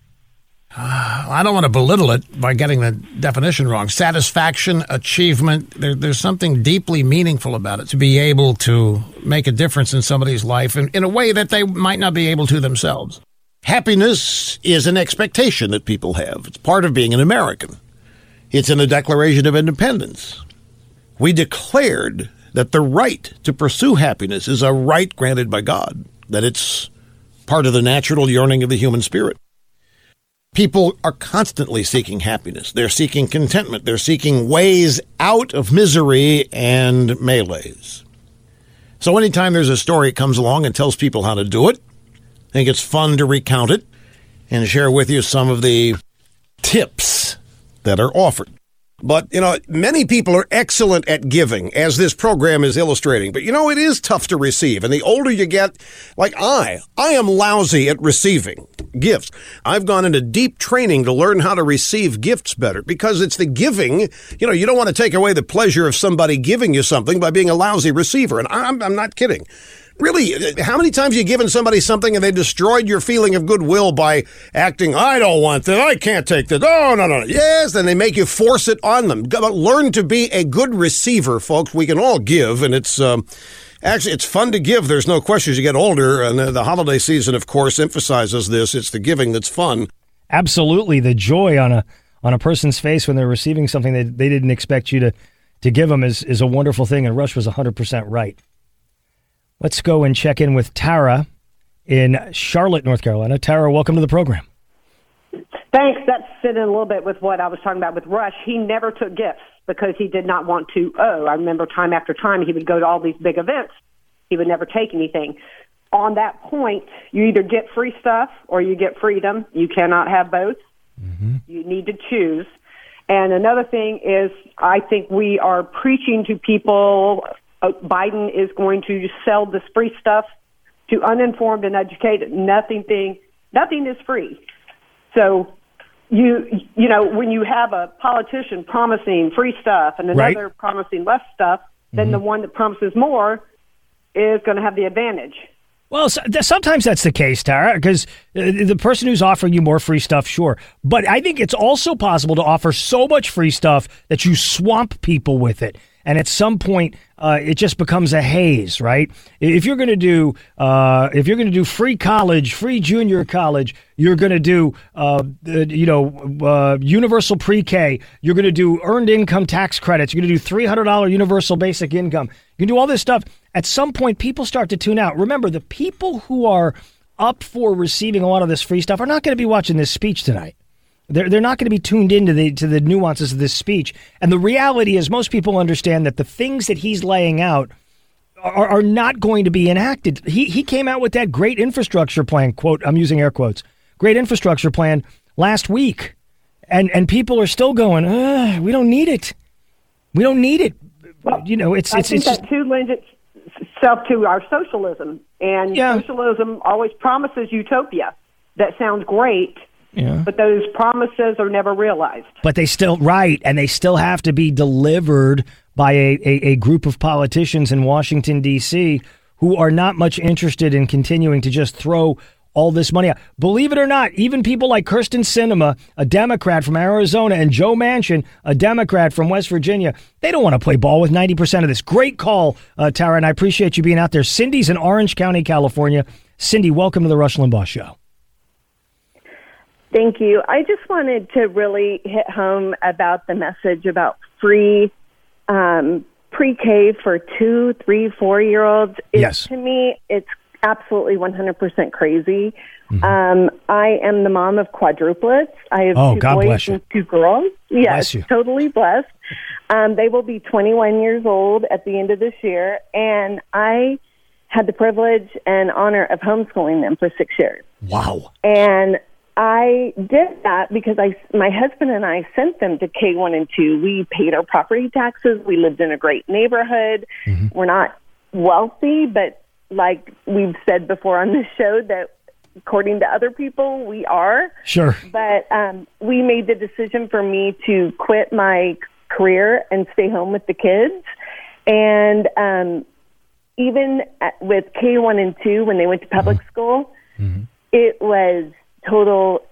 uh, I don't want to belittle it by getting the definition wrong. Satisfaction, achievement, there, there's something deeply meaningful about it, to be able to make a difference in somebody's life in, in a way that they might not be able to themselves. Happiness is an expectation that people have. It's part of being an American. It's in the Declaration of Independence. We declared that the right to pursue happiness is a right granted by God, that it's part of the natural yearning of the human spirit. People are constantly seeking happiness. They're seeking contentment. They're seeking ways out of misery and melees. So anytime there's a story that comes along and tells people how to do it, I think it's fun to recount it and share with you some of the tips that are offered. But, you know, many people are excellent at giving, as this program is illustrating. But, you know, it is tough to receive. And the older you get, like I, I am lousy at receiving gifts. I've gone into deep training to learn how to receive gifts better, because it's the giving. You know, you don't want to take away the pleasure of somebody giving you something by being a lousy receiver. And I'm, I'm not kidding. Really, how many times have you given somebody something and they destroyed your feeling of goodwill by acting, I don't want that, I can't take that, oh, no, no, no. Yes, and they make you force it on them. Learn to be a good receiver, folks. We can all give, and it's um, actually, it's fun to give. There's no question as you get older, and the, the holiday season, of course, emphasizes this. It's the giving that's fun. Absolutely. The joy on a on a person's face when they're receiving something that they didn't expect you to, to give them is, is a wonderful thing, and Rush was one hundred percent right. Let's go and check in with Tara in Charlotte, North Carolina. Tara, welcome to the program. Thanks. That's fitting a little bit with what I was talking about with Rush. He never took gifts because he did not want to owe. I remember time after time he would go to all these big events. He would never take anything. On that point, you either get free stuff or you get freedom. You cannot have both. Mm-hmm. You need to choose. And another thing is, I think we are preaching to people, uh, Biden is going to sell this free stuff to uninformed and educated. Nothing, thing, nothing is free. So you you know, when you have a politician promising free stuff and another Right. promising less stuff, then Mhm. the one that promises more is going to have the advantage. Well, so, th- sometimes that's the case, Tara, because uh, the person who's offering you more free stuff, sure. But I think it's also possible to offer so much free stuff that you swamp people with it. And at some point, uh, it just becomes a haze, right? If you're going to do, uh, if you're going to do free college, free junior college, you're going to do, uh, uh, you know, uh, universal pre-K. You're going to do earned income tax credits. You're going to do three hundred dollars universal basic income. You can do all this stuff. At some point, people start to tune out. Remember, the people who are up for receiving a lot of this free stuff are not going to be watching this speech tonight. They're, they're not going to be tuned into the to the nuances of this speech. And the reality is most people understand that the things that he's laying out are, are not going to be enacted. He he came out with that great infrastructure plan, quote, I'm using air quotes, great infrastructure plan last week. And and people are still going, uh, we don't need it. We don't need it. Well, you know, it's I it's think it's just, that too lends itself to our socialism, and socialism always promises utopia. That sounds great, yeah. but those promises are never realized. But they still, right, and they still have to be delivered by a, a, a group of politicians in Washington, D C who are not much interested in continuing to just throw all this money out. Believe it or not, even people like Kirsten Sinema, a Democrat from Arizona, and Joe Manchin, a Democrat from West Virginia, they don't want to play ball with ninety percent of this. Great call, uh, Tara, and I appreciate you being out there. Cindy's in Orange County, California. Cindy, welcome to the Rush Limbaugh Show. Thank you. I just wanted to really hit home about the message about free um, pre-K for two, three, four-year-olds. It, Yes. To me, it's absolutely one hundred percent crazy. Mm-hmm. Um, I am the mom of quadruplets. I have Oh, two God boys bless you. and two girls. Yes, Bless you. totally blessed. Um, they will be twenty-one years old at the end of this year, and I had the privilege and honor of homeschooling them for six years. Wow. And I did that because I, my husband and I sent them to K one and two. We paid our property taxes. We lived in a great neighborhood. Mm-hmm. We're not wealthy, but like we've said before on this show, that according to other people, we are. Sure. But um, we made the decision for me to quit my career and stay home with the kids. And um, even at, with K one and two, when they went to public mm-hmm. school, mm-hmm. it was total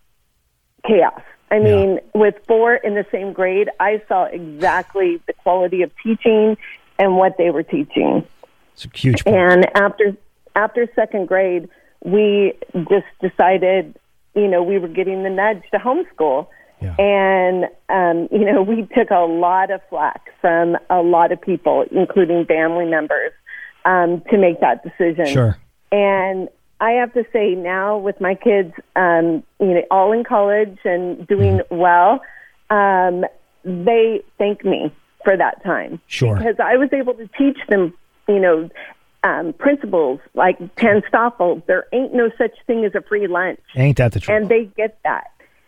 chaos. I mean, yeah. with four in the same grade, I saw exactly the quality of teaching and what they were teaching. It's a huge point. And after after second grade, we just decided, you know, we were getting the nudge to homeschool. Yeah. And, um, you know, we took a lot of flack from a lot of people, including family members, um, to make that decision. Sure. And I have to say now with my kids, um, you know, all in college and doing mm-hmm. well, um, they thank me for that time. Sure. Because I was able to teach them, you know, um, principles like Tan Stoffel. There ain't no such thing as a free lunch. Ain't that the truth? And they get that.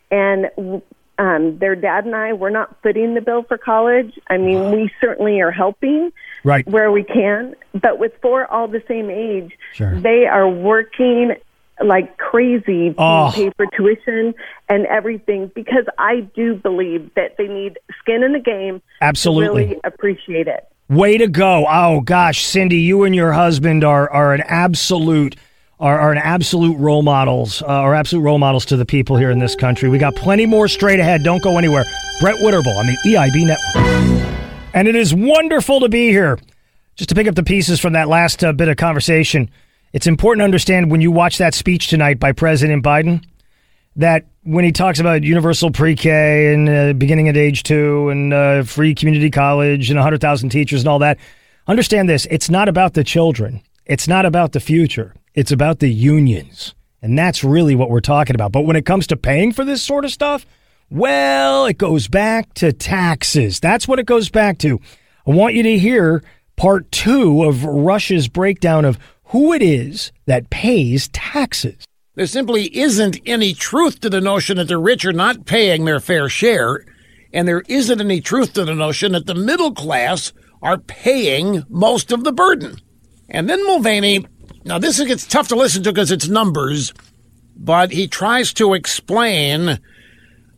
And um, their dad and I, we're not footing the bill for college. I mean, wow. we certainly are helping right. where we can. But with four all the same age, sure. they are working like crazy to oh. pay for tuition and everything, because I do believe that they need skin in the game. Absolutely. To really appreciate it. Way to go. Oh, gosh, Cindy, you and your husband are, are an absolute are, are an absolute role models, uh, are absolute role models to the people here in this country. We got plenty more straight ahead. Don't go anywhere. Brett Witterbull on the E I B Network. And it is wonderful to be here. Just to pick up the pieces from that last uh, bit of conversation, it's important to understand when you watch that speech tonight by President Biden, that when he talks about universal pre-K and uh, beginning at age two and uh, free community college and one hundred thousand teachers and all that, understand this. It's not about the children. It's not about the future. It's about the unions. And that's really what we're talking about. But when it comes to paying for this sort of stuff, well, it goes back to taxes. That's what it goes back to. I want you to hear part two of Rush's breakdown of who it is that pays taxes. There simply isn't any truth to the notion that the rich are not paying their fair share, and there isn't any truth to the notion that the middle class are paying most of the burden. And then Mulvaney, now this gets tough to listen to because it's numbers, but he tries to explain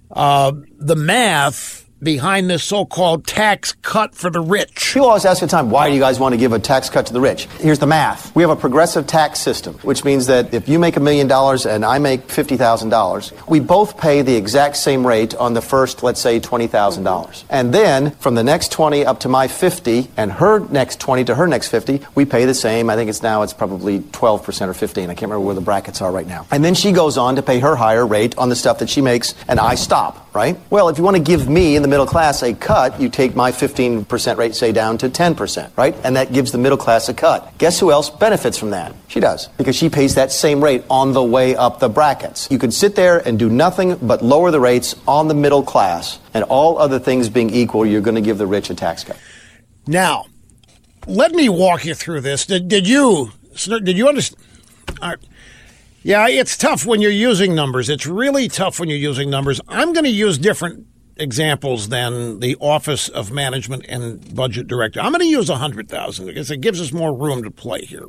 uh, the math behind this so-called tax cut for the rich. People always ask at the time, why do you guys want to give a tax cut to the rich? Here's the math. We have a progressive tax system, which means that if you make a million dollars and I make fifty thousand dollars, we both pay the exact same rate on the first, let's say, twenty thousand dollars. And then from the next twenty up to my fifty and her next twenty to her next fifty, we pay the same. I think it's now it's probably twelve percent or fifteen. I can't remember where the brackets are right now. And then she goes on to pay her higher rate on the stuff that she makes, and I stop, right? Well, if you want to give me in the middle class a cut, you take my fifteen percent rate, say, down to ten percent, right? And that gives the middle class a cut. Guess who else benefits from that? She does, because she pays that same rate on the way up the brackets. You could sit there and do nothing but lower the rates on the middle class, and all other things being equal, you're going to give the rich a tax cut. Now, let me walk you through this. Did, did you, did you understand? All right. Yeah, it's tough when you're using numbers. It's really tough when you're using numbers. I'm going to use different examples than the Office of Management and Budget Director. I'm going to use one hundred thousand because it gives us more room to play here.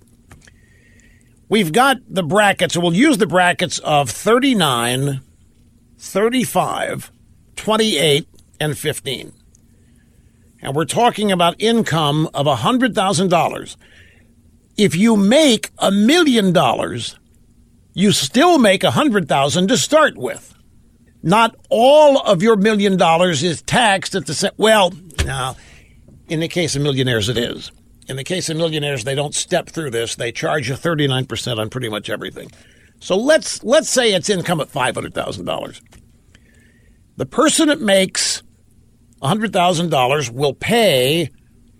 We've got the brackets, so we'll use the brackets of thirty-nine, thirty-five, twenty-eight, and fifteen. And we're talking about income of one hundred thousand dollars. If you make a million dollars, you still make one hundred thousand dollars to start with. Not all of your million dollars is taxed at the same. Well, now, in the case of millionaires, it is. In the case of millionaires, they don't step through this. They charge you thirty-nine percent on pretty much everything. So let's let's say it's income at five hundred thousand dollars. The person that makes one hundred thousand dollars will pay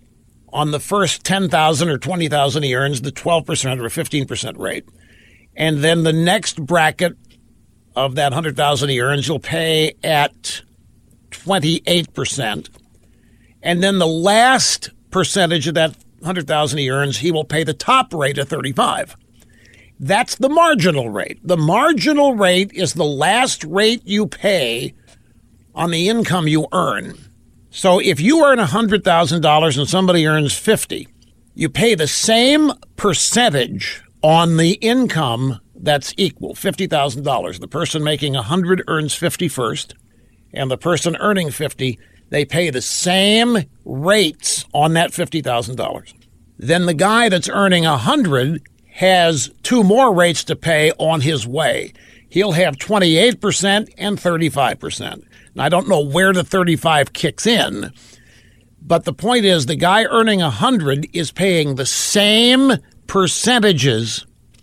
on the first ten thousand dollars or twenty thousand dollars he earns the twelve percent or a fifteen percent rate. And then the next bracket of that one hundred thousand dollars he earns, you'll pay at twenty-eight percent. And then the last percentage of that one hundred thousand dollars he earns, he will pay the top rate of thirty-five. That's the marginal rate. The marginal rate is the last rate you pay on the income you earn. So if you earn one hundred thousand dollars and somebody earns fifty, you pay the same percentage on the income that's equal, fifty thousand dollars. The person making one hundred earns fifty first, and the person earning fifty, they pay the same rates on that fifty thousand dollars. Then the guy that's earning one hundred has two more rates to pay on his way. He'll have twenty-eight percent and thirty-five percent. Now, I don't know where the thirty-five kicks in, but the point is the guy earning one hundred is paying the same percentages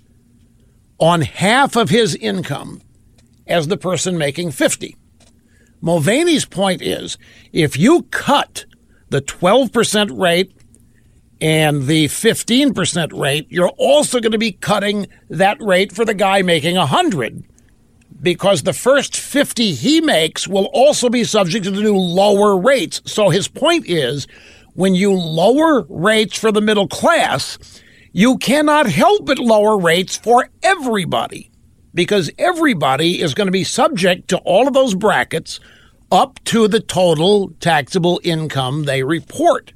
on half of his income as the person making fifty. Mulvaney's point is, if you cut the twelve percent rate and the fifteen percent rate, you're also going to be cutting that rate for the guy making one hundred, because the first fifty he makes will also be subject to the new lower rates. So his point is, when you lower rates for the middle class, you cannot help but lower rates for everybody, because everybody is going to be subject to all of those brackets up to the total taxable income they report.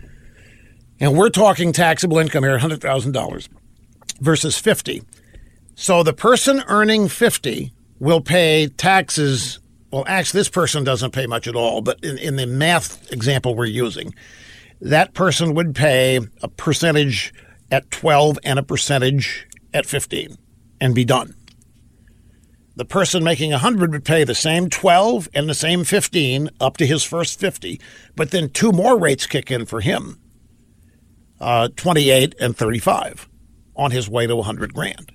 And we're talking taxable income here, one hundred thousand dollars versus fifty. So the person earning fifty will pay taxes. Well, actually, this person doesn't pay much at all, but in, in the math example we're using, that person would pay a percentage at twelve and a percentage at fifteen and be done. The person making one hundred would pay the same twelve and the same fifteen up to his first fifty, but then two more rates kick in for him, uh, twenty-eight and thirty-five, on his way to one hundred grand.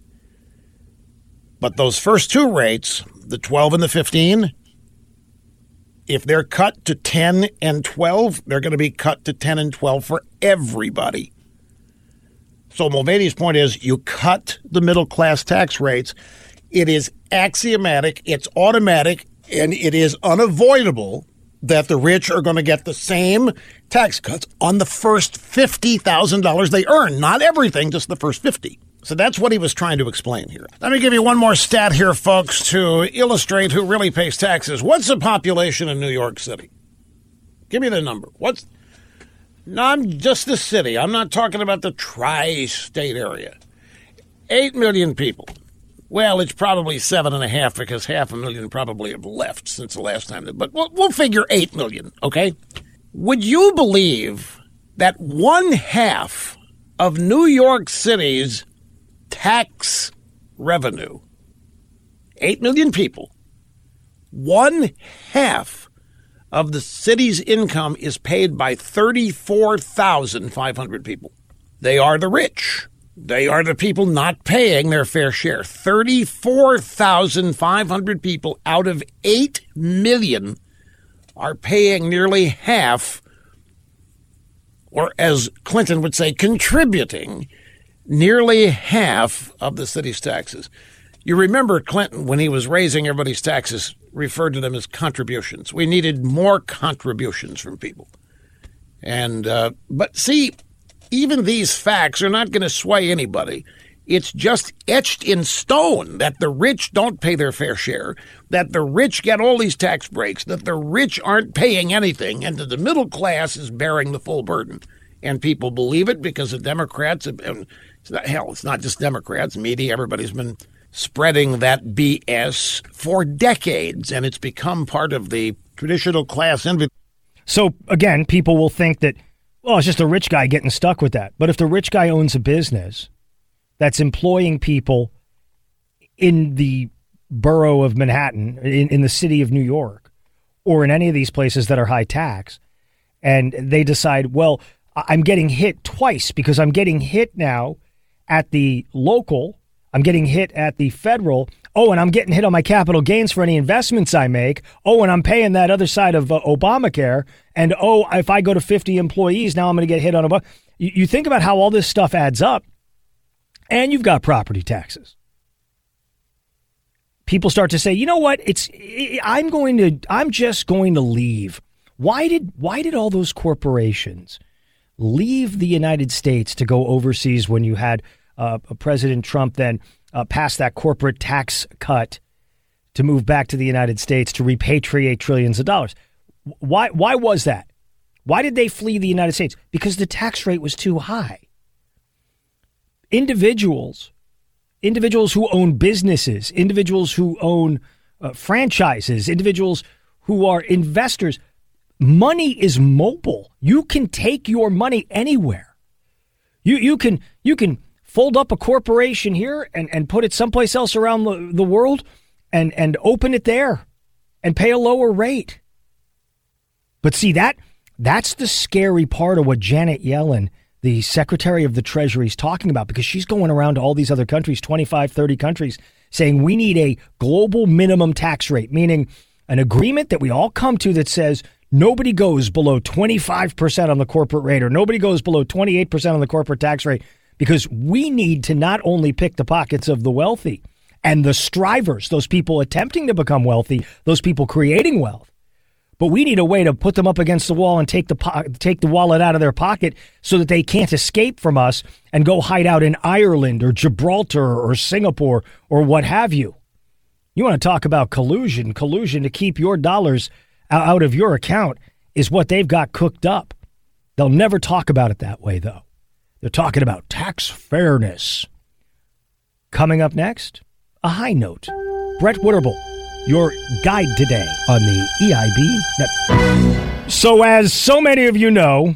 But those first two rates, the twelve and the fifteen, if they're cut to ten and twelve, they're going to be cut to ten and twelve for everybody. So Mulvaney's point is, you cut the middle class tax rates. It is axiomatic, it's automatic, and it is unavoidable that the rich are going to get the same tax cuts on the first fifty thousand dollars they earn. Not everything, just the first fifty. So that's what he was trying to explain here. Let me give you one more stat here, folks, to illustrate who really pays taxes. What's the population in New York City? Give me the number. What's... No, I'm just the city. I'm not talking about the tri-state area. Eight million people. Well, it's probably seven and a half because half a million probably have left since the last time. But we'll, we'll figure eight million, okay? Would you believe that one half of New York City's tax revenue, eight million people, one half of the city's income is paid by thirty-four thousand five hundred people? They are the rich. They are the people not paying their fair share. thirty-four thousand five hundred people out of eight million are paying nearly half, or as Clinton would say, contributing nearly half of the city's taxes. You remember Clinton, when he was raising everybody's taxes, referred to them as contributions. We needed more contributions from people. And uh, but see, even these facts are not going to sway anybody. It's just etched in stone that the rich don't pay their fair share, that the rich get all these tax breaks, that the rich aren't paying anything, and that the middle class is bearing the full burden. And people believe it because the Democrats, and it's not, hell, it's not just Democrats, media, everybody's been spreading that B S for decades, and it's become part of the traditional class envy. So, again, people will think that, well, it's just a rich guy getting stuck with that. But if the rich guy owns a business that's employing people in the borough of Manhattan, in, in the city of New York, or in any of these places that are high tax, and they decide, well, I'm getting hit twice because I'm getting hit now at the local, I'm getting hit at the federal, oh, and I'm getting hit on my capital gains for any investments I make. Oh, and I'm paying that other side of uh, Obamacare. And, oh, if I go to fifty employees, now I'm going to get hit on Obamacare. You, you think about how all this stuff adds up, and you've got property taxes. People start to say, you know what? It's I'm going to I'm just going to leave. Why did why did all those corporations leave the United States to go overseas when you had uh, President Trump then Uh, pass that corporate tax cut to move back to the United States to repatriate trillions of dollars? Why why was that? Why did they flee the United States? Because the tax rate was too high. Individuals, individuals who own businesses, individuals who own uh, franchises, individuals who are investors, money is mobile. You can take your money anywhere. You you can you can fold up a corporation here and, and put it someplace else around the, the world and, and open it there and pay a lower rate. But see, that that's the scary part of what Janet Yellen, the Secretary of the Treasury, is talking about, because she's going around to all these other countries, twenty-five, thirty countries, saying we need a global minimum tax rate, meaning an agreement that we all come to that says nobody goes below twenty-five percent on the corporate rate or nobody goes below twenty-eight percent on the corporate tax rate. Because we need to not only pick the pockets of the wealthy and the strivers, those people attempting to become wealthy, those people creating wealth, but we need a way to put them up against the wall and take the po- take the wallet out of their pocket so that they can't escape from us and go hide out in Ireland or Gibraltar or Singapore or what have you. You want to talk about collusion, collusion to keep your dollars out of your account is what they've got cooked up. They'll never talk about it that way, though. They're talking about tax fairness. Coming up next, a high note. Brett Witterbull, your guide today on the E I B Network. So as so many of you know,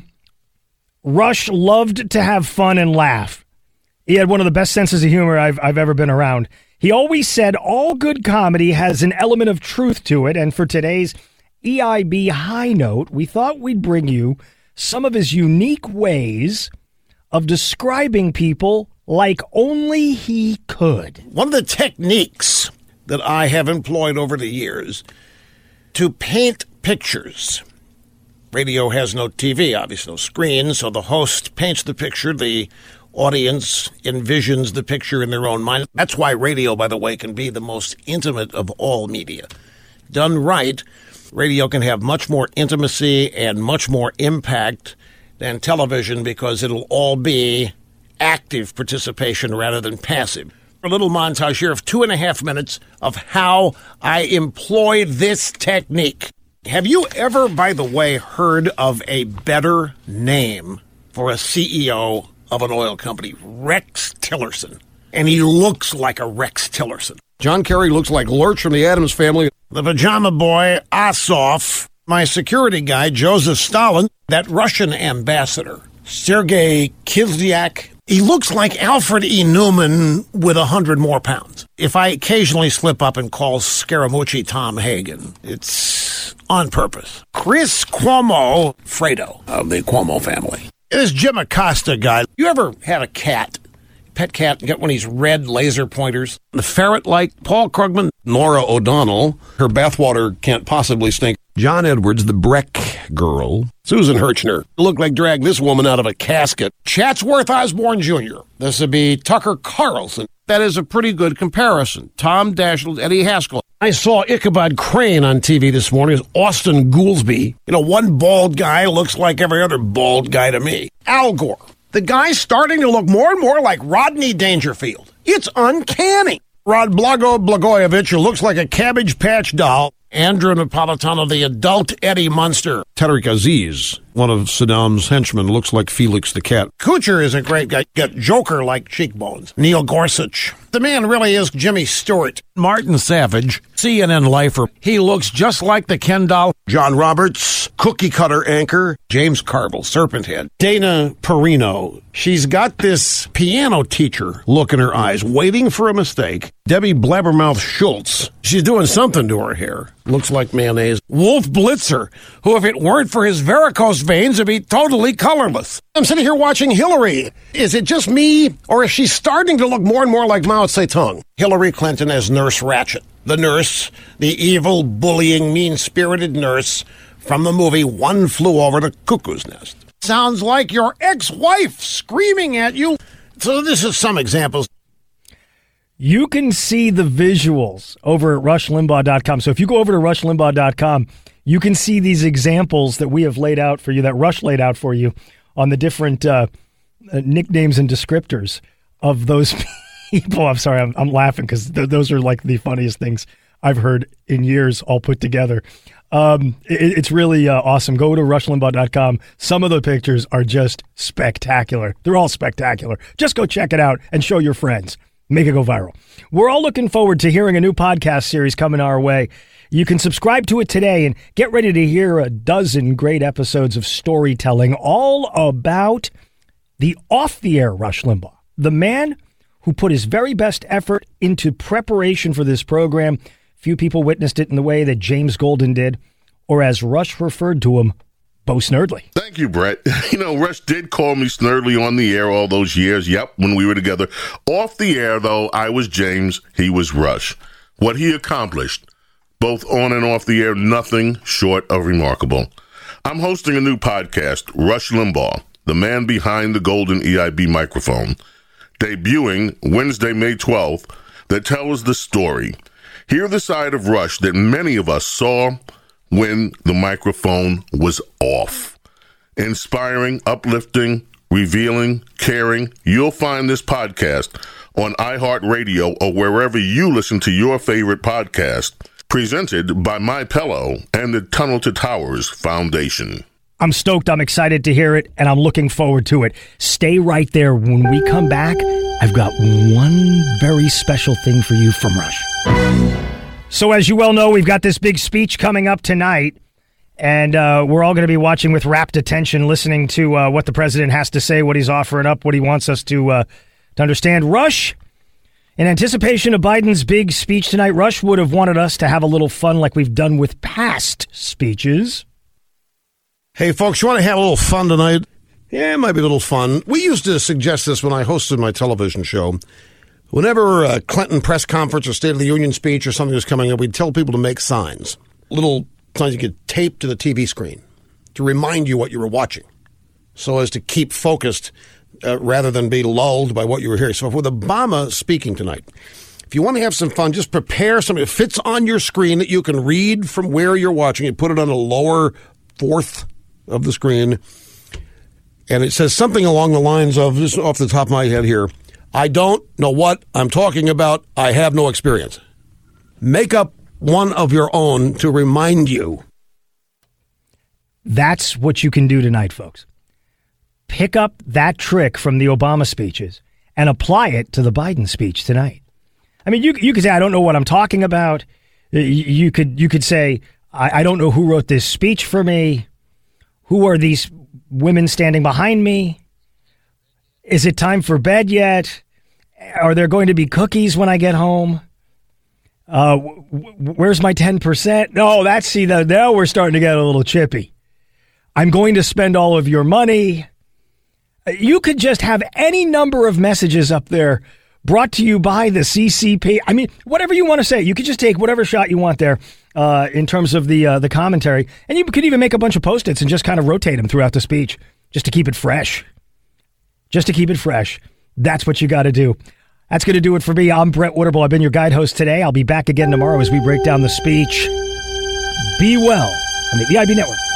Rush loved to have fun and laugh. He had one of the best senses of humor I've, I've ever been around. He always said all good comedy has an element of truth to it, and for today's E I B high note, we thought we'd bring you some of his unique ways of describing people like only he could. One of the techniques that I have employed over the years to paint pictures. Radio has no T V, obviously no screen, so the host paints the picture, the audience envisions the picture in their own mind. That's why radio, by the way, can be the most intimate of all media. Done right, radio can have much more intimacy and much more impact than television, because it'll all be active participation rather than passive. A little montage here of two and a half minutes of how I employ this technique. Have you ever, by the way, heard of a better name for a C E O of an oil company? Rex Tillerson. and he looks like a Rex Tillerson. John Kerry looks like Lurch from the Addams Family. The pajama boy, Asov, my security guy, Joseph Stalin, that Russian ambassador, Sergei Kislyak. He looks like Alfred E. Newman with a hundred more pounds. If I occasionally slip up and call Scaramucci Tom Hagen, it's on purpose. Chris Cuomo, Fredo of the Cuomo family. This Jim Acosta guy. You ever had a cat? Pet cat, get one of these red laser pointers. The ferret-like Paul Krugman, Nora O'Donnell, her bathwater can't possibly stink. John Edwards, the Breck girl. Susan Hirchner, looked like drag this woman out of a casket. Chatsworth Osborne Junior This would be Tucker Carlson. That is a pretty good comparison. Tom Daschle, Eddie Haskell. I saw Ichabod Crane on T V this morning as Austin Goolsbee. You know, one bald guy looks like every other bald guy to me. Al Gore. The guy's starting to look more and more like Rodney Dangerfield. It's uncanny. Rod Blago Blagojevich, who looks like a Cabbage Patch doll. Andrew Napolitano, the adult Eddie Munster. Tariq Aziz, one of Saddam's henchmen, looks like Felix the cat. Kuchar is a great guy. Got Joker-like cheekbones. Neil Gorsuch. The man really is Jimmy Stewart. Martin Savage, C N N lifer. He looks just like the Ken doll. John Roberts, cookie cutter anchor. James Carville, Serpent Head. Dana Perino. She's got this piano teacher look in her eyes, waiting for a mistake. Debbie Blabbermouth Schultz. She's doing something to her hair. Looks like mayonnaise. Wolf Blitzer, who if it weren't for his varicose veins would be totally colorless. I'm sitting here watching Hillary. Is it just me, or is she starting to look more and more like Mao Zedong? Hillary Clinton as Nurse Ratched. The nurse, the evil, bullying, mean-spirited nurse from the movie One Flew Over the Cuckoo's Nest. Sounds like your ex-wife screaming at you. So this is some examples. You can see the visuals over at rush limbaugh dot com. So if you go over to rush limbaugh dot com, you can see these examples that we have laid out for you, that Rush laid out for you on the different uh, uh, nicknames and descriptors of those people. I'm sorry, I'm, I'm laughing because th- those are like the funniest things I've heard in years all put together. Um, it, it's really uh, awesome. Go to rush limbaugh dot com. Some of the pictures are just spectacular. They're all spectacular. Just go check it out and show your friends. Make it go viral. We're all looking forward to hearing a new podcast series coming our way. You can subscribe to it today and get ready to hear a dozen great episodes of storytelling all about the off-the-air Rush Limbaugh, the man who put his very best effort into preparation for this program. Few people witnessed it in the way that James Golden did, or as Rush referred to him, Bo Snerdley. Thank you, Brett. You know, Rush did call me Snerdley on the air all those years. Yep, when we were together. Off the air, though, I was James. He was Rush. What he accomplished, both on and off the air, nothing short of remarkable. I'm hosting a new podcast, Rush Limbaugh, the man behind the golden E I B microphone, debuting Wednesday, May twelfth, that tells the story. Hear the side of Rush that many of us saw when the microphone was off. Inspiring, uplifting, revealing, caring. You'll find this podcast on iHeartRadio or wherever you listen to your favorite podcast. Presented by MyPillow and the Tunnel to Towers Foundation. I'm stoked. I'm excited to hear it, and I'm looking forward to it. Stay right there. When we come back, I've got one very special thing for you from Rush. So as you well know, we've got this big speech coming up tonight, and uh, we're all going to be watching with rapt attention, listening to uh, what the president has to say, what he's offering up, what he wants us to, uh, to understand. Rush, in anticipation of Biden's big speech tonight, Rush would have wanted us to have a little fun like we've done with past speeches. Hey, folks, you want to have a little fun tonight? Yeah, it might be a little fun. We used to suggest this when I hosted my television show. Whenever a Clinton press conference or State of the Union speech or something was coming up, we'd tell people to make signs. Little signs you could tape to the T V screen to remind you what you were watching, so as to keep focused uh, rather than be lulled by what you were hearing. So with Obama speaking tonight, if you want to have some fun, just prepare something that fits on your screen that you can read from where you're watching it. Put it on the lower fourth of the screen, and it says something along the lines of, just off the top of my head here, I don't know what I'm talking about. I have no experience. Make up one of your own to remind you. That's what you can do tonight, folks. Pick up that trick from the Obama speeches and apply it to the Biden speech tonight. I mean, you you could say, I don't know what I'm talking about. You could you could say, I, I don't know who wrote this speech for me. Who are these women standing behind me? Is it time for bed yet? Are there going to be cookies when I get home? Uh, w- w- where's my ten percent? No, that's, see, the, now we're starting to get a little chippy. I'm going to spend all of your money. You could just have any number of messages up there brought to you by the C C P. I mean, whatever you want to say. You could just take whatever shot you want there uh, in terms of the uh, the commentary. And you could even make a bunch of Post-its and just kind of rotate them throughout the speech just to keep it fresh. Just to keep it fresh. That's what you got to do. That's going to do it for me. I'm Brett Waterbull. I've been your guide host today. I'll be back again tomorrow as we break down the speech. Be well on the E I B Network.